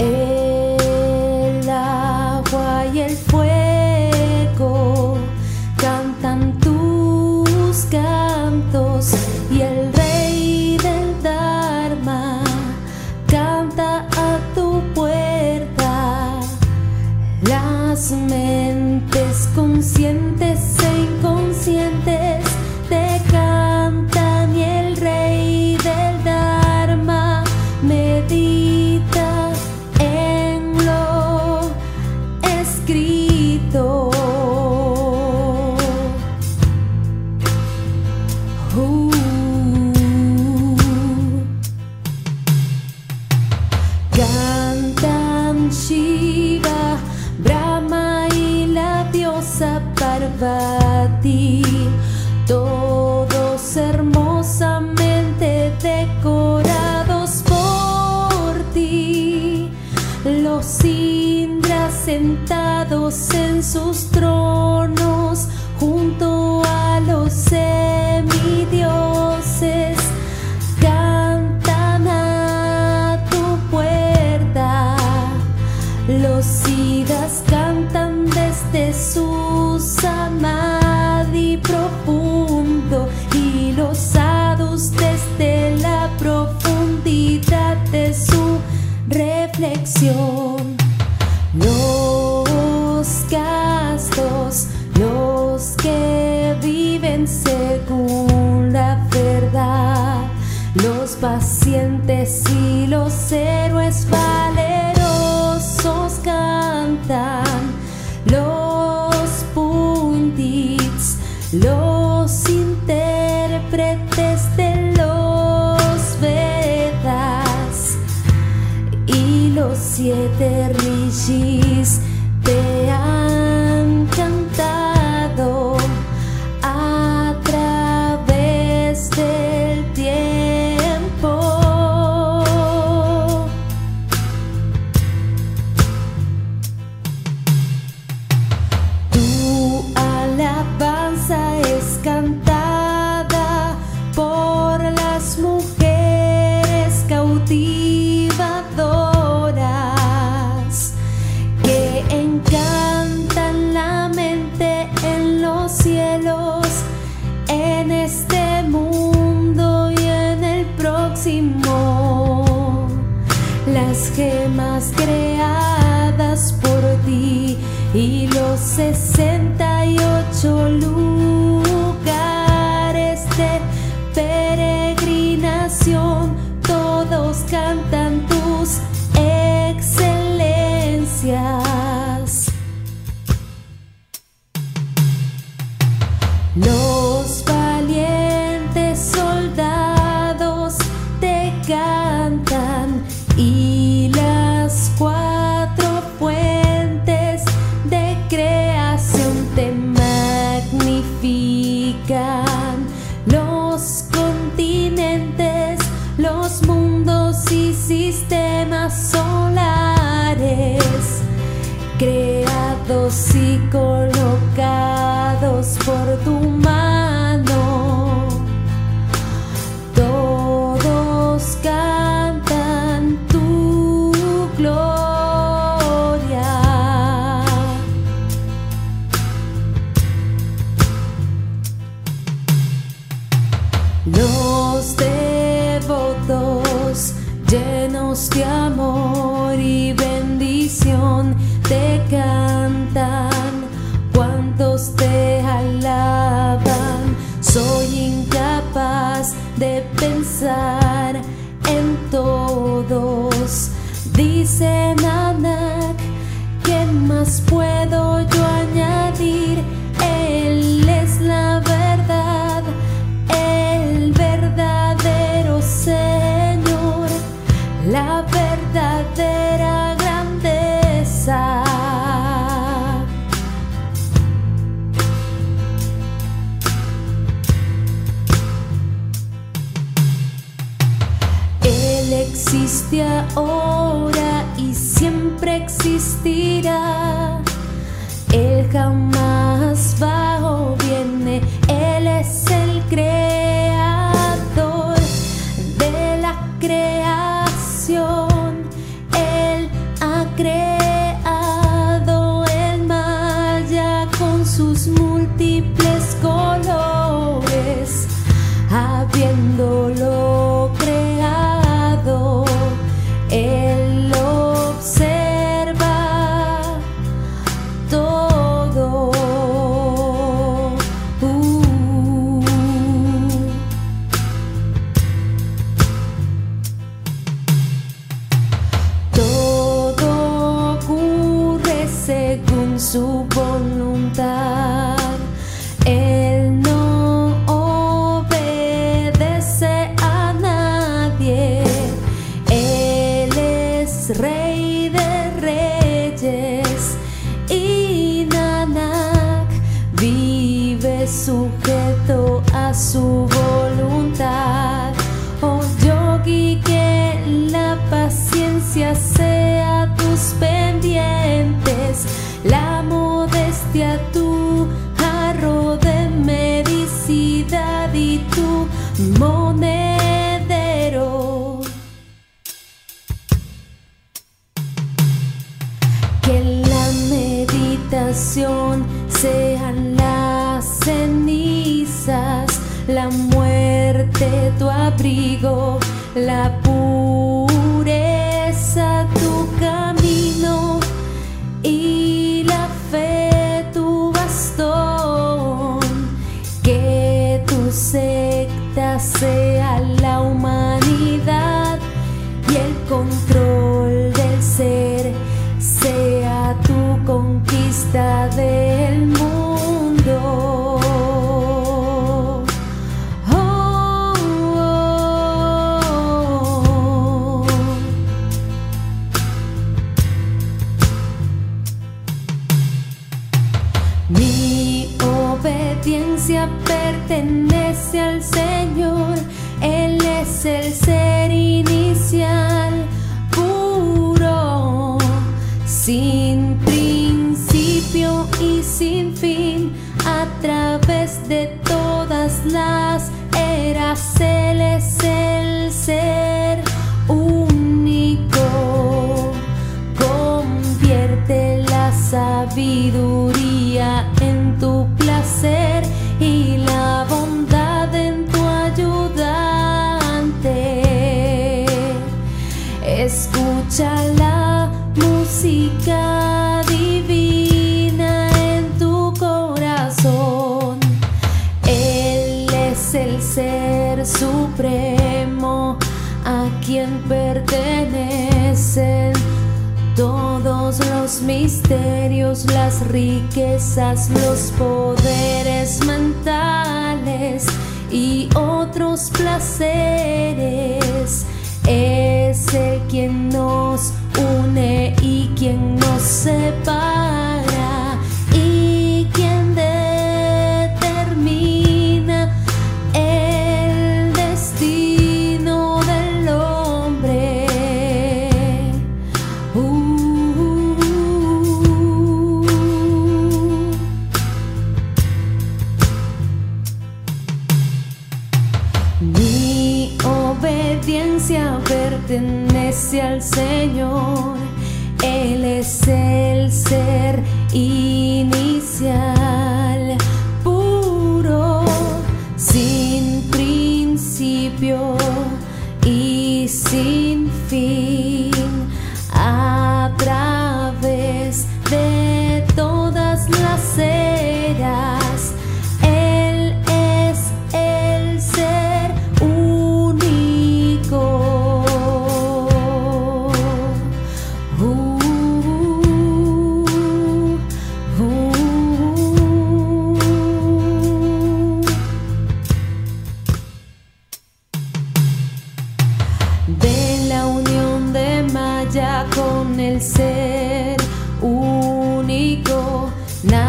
el agua y el fuego cantan tus cantos, y el rey del Dharma canta a tu puerta. Las mentes conscientes e inconscientes te cantan, y el rey del Dharma medita en lo escrito. Uh. Cantan Shiva, Brahma y la diosa Parvati, todos hermosamente decorados por ti. Los Indras sentados en sus tronos junto a los semidioses cantan a tu puerta. Los Siddhas cantan desde su samadhi profundo, y los sadhus desde la profundidad de su reflexión. Los castos, los que viven según la verdad, los pacientes y los héroes valerosos cantan. Los pundits, los intérpretes de los Vedas y los siete rishis te han cantado a través del tiempo. Tu alabanza es cantada por las mujeres cautivadoras. creadas por ti, y los sesenta y ocho lugares de peregrinación, todos cantan tus excelencias. Los valientes soldados te cantan, y las cuatro fuentes de creación te magnifican. Los continentes, los mundos y sistemas solares, creados y colocados por tu mano, todos cantan tu gloria. Los devotos, llenos de amor y bendición, te cantan, cuantos te alaban. Soy incapaz de pensar en todos, dice Nanak. ¿Qué más puedo yo añadir? Él es la verdad, el verdadero Señor, la verdadera grandeza. Él existe ahora y siempre existirá. Él jamás va o viene. Él es el creador de la creación. Él ha creado el Maya con sus múltiples colores. Habiéndolo creado, Él lo observa todo. Uh. Todo ocurre según su voluntad. Él no obedece a nadie. Él es Rey de Reyes, y Nanak vive sujeto a su voluntad. Oh yogi, que la paciencia sea tus pendientes, la modestia tu jarro de medicidad y tu monedero. Que la meditación sean las cenizas, la muerte tu abrigo, la pureza tu camino, y la fe tu bastón. Que tu secta sea la humanidad, y el control del ser sea tu conquista del mundo. Oh, oh, oh. Mi obediencia pertenece al Señor. Él es el ser inicial, puro, sin principio y sin fin. A través de todas las eras, Él es el ser único. Convierte la sabiduría en tu placer y la bondad en tu ayudante. Escucha la música divina en tu corazón. Él es el Ser Supremo a quien pertenecen todos los misterios, las riquezas, los poderes mentales y otros placeres. Es el quien nos une y quien nos separa y quien determina el destino del hombre. Uh, Mi obediencia pertenece al Señor. Él es el ser inicial, puro, sin principio y sin fin, a través de todas las eras. Él es el ser único. Uh, uh, uh. De la unión de Maya con el ser único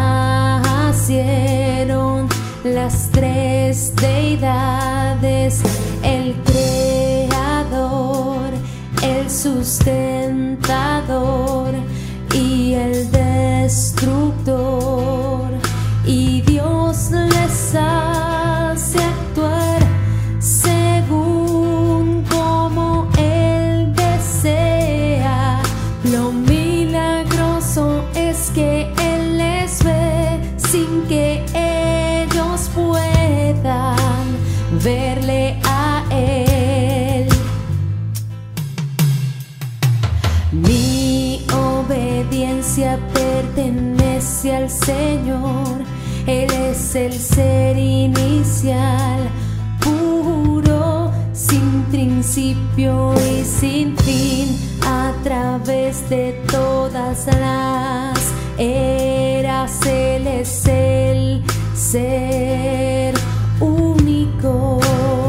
nacieron las tres deidades: el creador, el sustentador y el destructor. Y Dios les hace actuar según como Él desea. Lo milagroso es que Él les ve sin que ellos puedan verle a Él. Mi obediencia pertenece al Señor. Él es el ser inicial, puro, sin principio y sin fin, a través de todas las eras. Él es el ser único.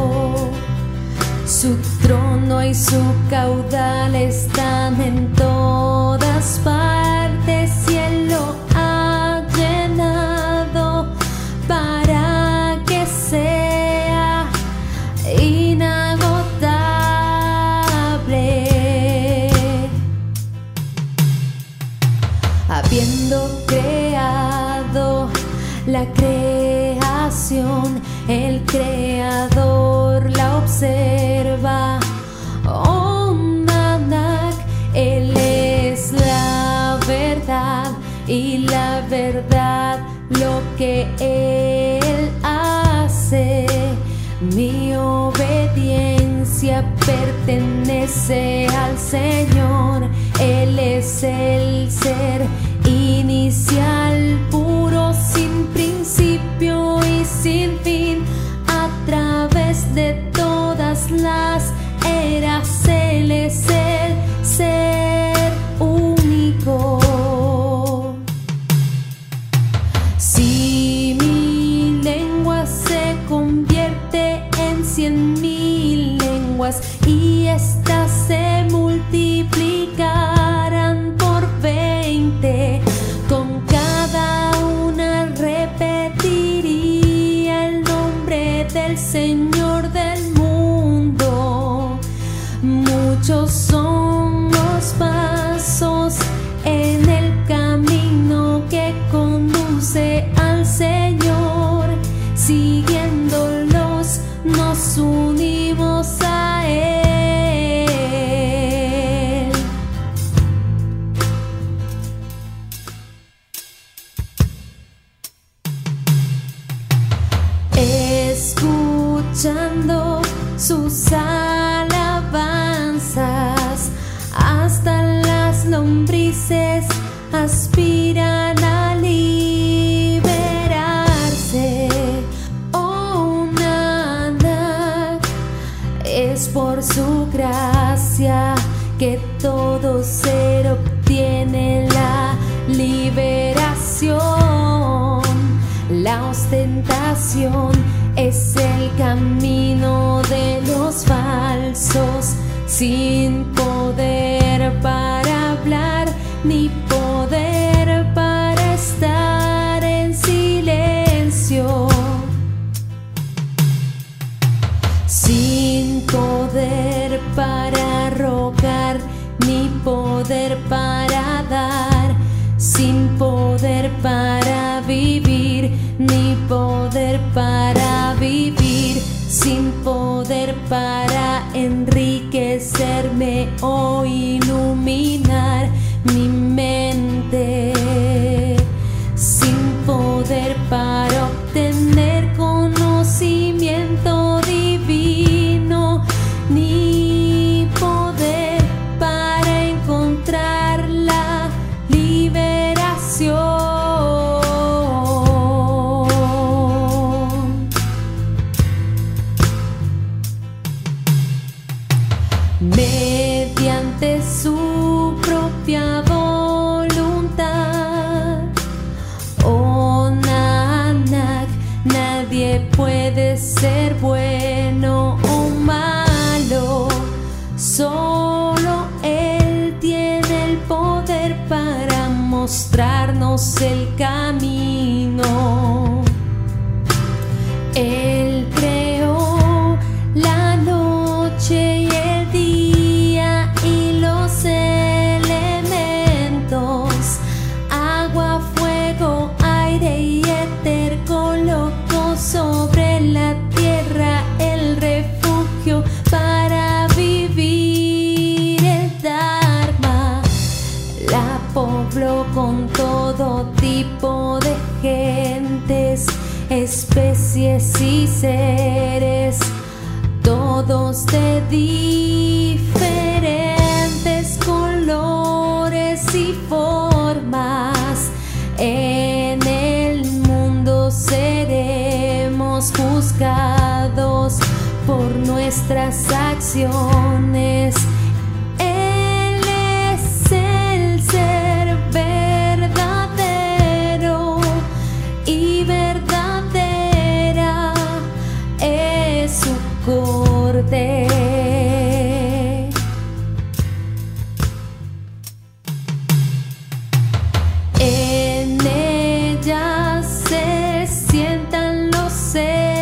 Su trono y su caudal están en todas partes y Él lo ha llenado para que sea inagotable. Habiendo creado la creación, el creador la observa. Oh, Nanak, Él es la verdad y la verdad lo que Él hace. Mi obediencia pertenece al Señor. Él es el ser inicial, puro, sin principio y sin fin, a través de todas las eras. Él es el ser único. Si mi lengua se convierte en cien mil lenguas y estas se multiplicarán por veinte, con cada una repetiría el nombre del Señor del mundo. Muchos son los pasos en el camino que conduce al Señor. Siguiéndolos nos unimos a Él. Escuchando sus alabanzas hasta las lombrices países aspiran a liberarse. Oh, nada, es por su gracia que todo ser obtiene la liberación. La ostentación es el camino de los falsos, sin poder para hablar ni poder para estar en silencio, sin poder para rogar ni poder para dar, sin poder para vivir ni poder para vivir, sin poder para enriquecerme o iluminar mi mente, sin poder para obtener conocimiento divino, ni poder para encontrar la liberación. Mediante su propia voluntad, oh Nanak, nadie puede ser bueno o malo, solo Él tiene el poder para mostrarnos el camino. Él creó la noche y el día y los elementos, agua, fuego, aire y éter, colocó sobre la tierra el refugio para vivir el Dharma. La pobló con todo tipo de gentes, especies y seres, todos de diferentes colores y formas. En el mundo seremos juzgados por nuestras acciones. Él es el ser verdadero y verdadera es su corte. En ella se sientan los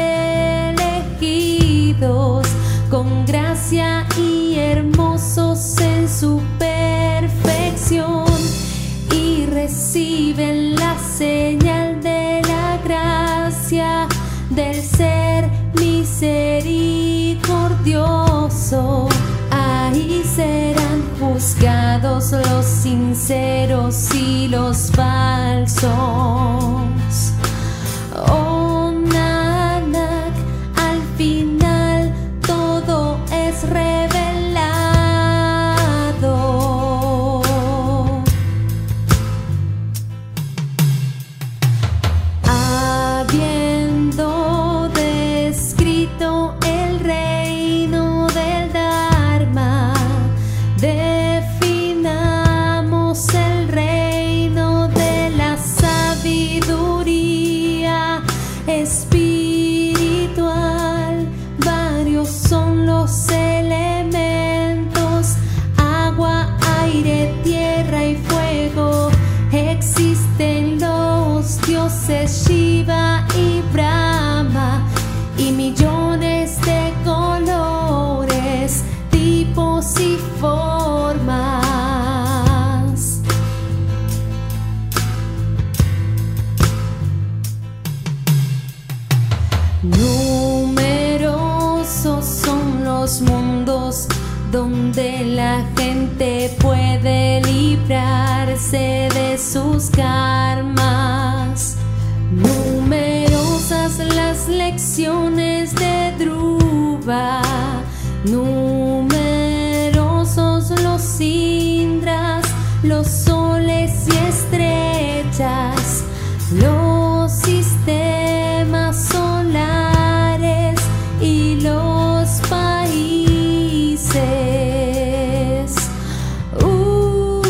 elegidos, con gracia y hermosos en su perfección, y reciben la señal de la gracia del ser misericordioso. Ahí serán juzgados los sinceros y los falsos. Oh Nanak, al final todo es revelado. Habiendo descrito el reino del Dharma, definamos el reino de la sabiduría espiritual. Varios son los elementos: agua, aire, tierra y fuego. Existen los dioses Shiva y Brahma, y millones de colores, tipos y formas. Numerosos son los mundos donde la gente puede librarse de sus karmas. Numerosas las lecciones de Dhruva, numerosos los Indras, los los soles y estrellas, los sistemas solares y los países. Uh,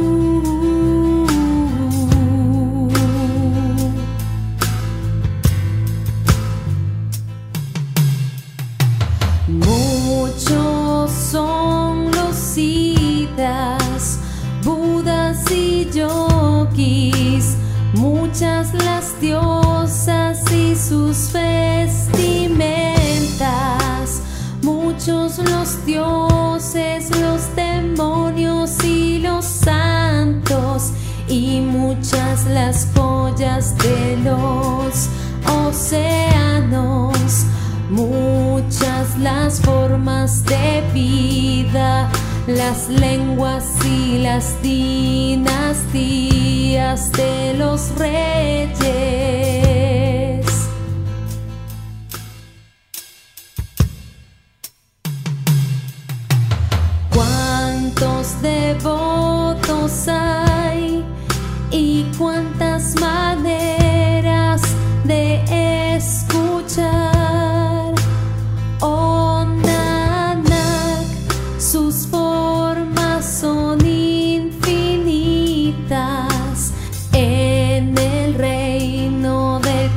Muchos son los siddhas, budas y yogis, muchas las diosas y sus vestimentas, muchos los dioses, los demonios y los santos, y muchas las joyas de los océanos, muchas las formas de vida, las lenguas y las dinastías de los reyes. ¿Cuántos devotos hay y cuántas maneras de escuchar? Oh Nanak, sus formas son infinitas en el reino del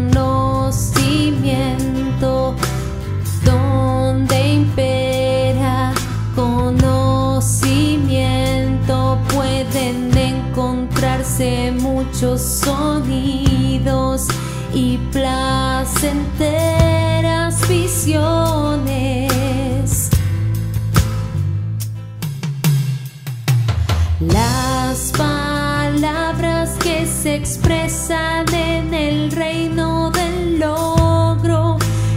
conocimiento, donde impera conocimiento. Pueden encontrarse muchos sonidos y placenteras visiones. Las palabras que se expresan en el reino del logro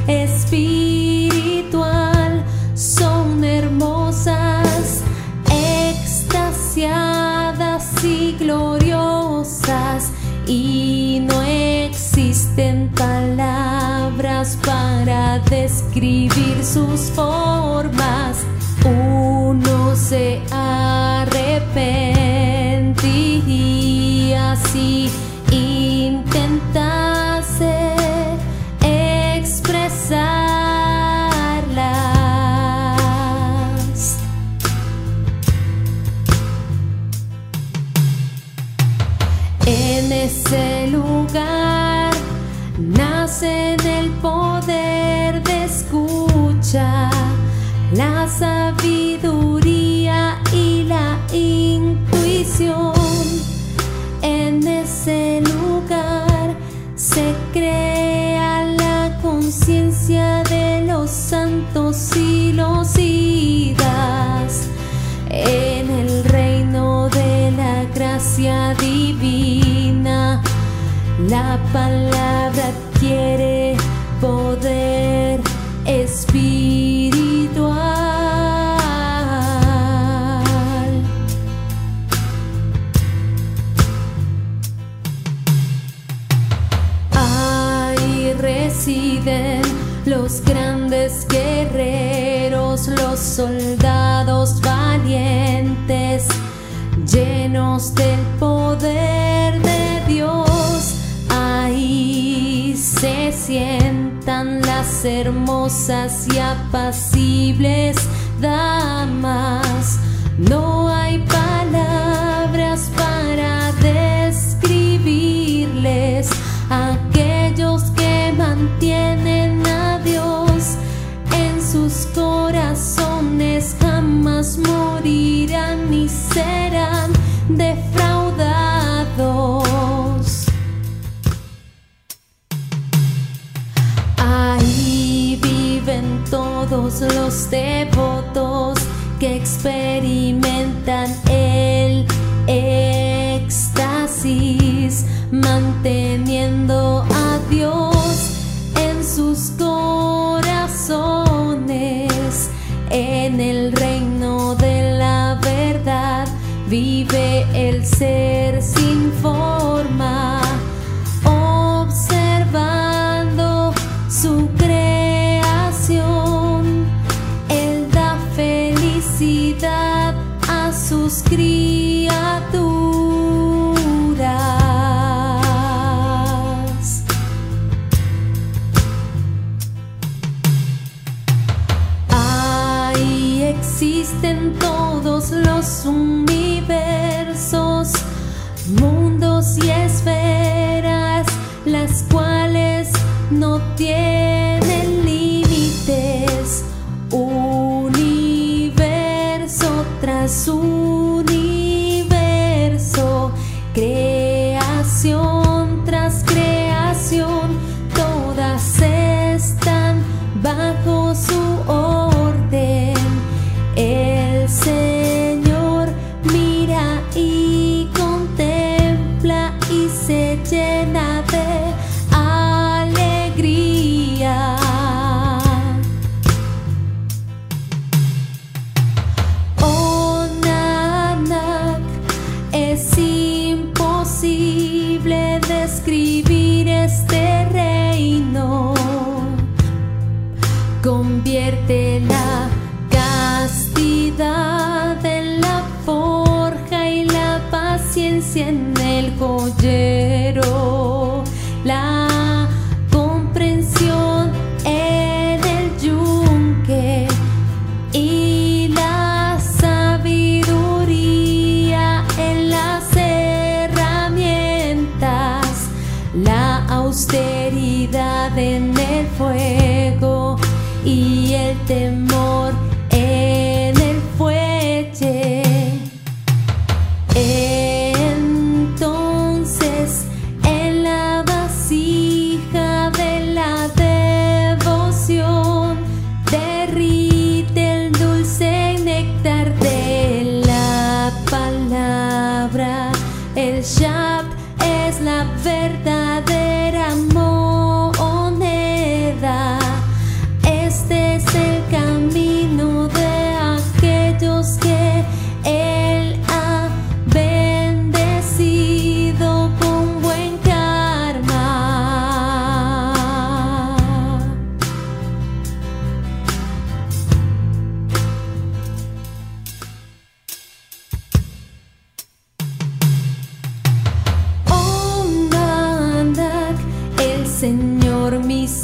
espiritual son hermosas, extasiadas y gloriosas, y no existen palabras para describir sus formas. Uno se arrepentiría si intentase expresarlas. En ese lugar nace el poder de escucha, la sabiduría y la intuición. En ese lugar se crea la conciencia de los santos y los siddhas. En el reino de la gracia divina, la palabra adquiere poder espiritual. Ahí residen los grandes guerreros, los soldados valientes, llenos del poder de Dios. Ahí se sientan las hermosas y apacibles damas. No hay palabras para describirles a aquellos que mantienen a Dios en sus corazones. Jamás morirán ni serán defraudados. Ahí viven todos los devotos que experimentan el éxtasis, manteniendo a Dios en sus corazones. En el reino de la verdad vive el ser sin forma, observando su creación. Él da felicidad a sus criaturas. mundos y esferas, las cuales no tienen límites, universo tras universo, creación tras creación, todas están bajo su orden. El Señor mira y contempla y se llena de alegría. Oh Nanak, es imposible describir este reino. Convierte la castidad en la forja y la paciencia en el joyero, la comprensión en el yunque y la sabiduría en las herramientas, la austeridad en el fuego y el temor en el fuelle. Entonces en la vasija de la devoción derrite el dulce néctar de la palabra. El Shabd es la verdadera moneda. Este es el camino de aquellos que Él ha bendecido con buen karma. Oh Nanak, el Señor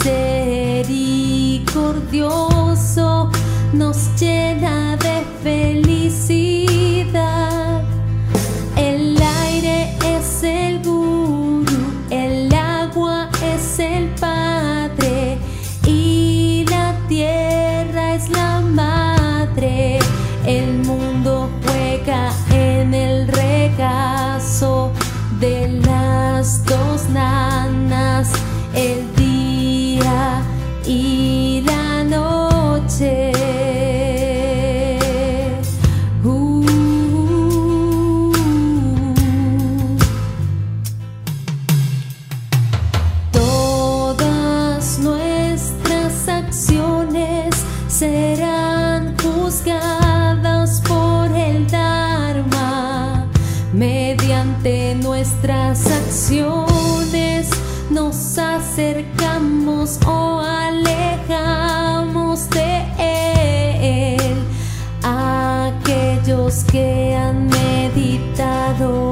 misericordioso nos llena de felicidad. El aire es el gurú, el agua es el padre y la tierra es la madre. El mundo juega en el regazo de las dos nanas, el día y la noche. Uh, todas nuestras acciones serán juzgadas por el Dharma. Mediante nuestras acciones nos acercamos o alejamos de Él. Aquellos que han meditado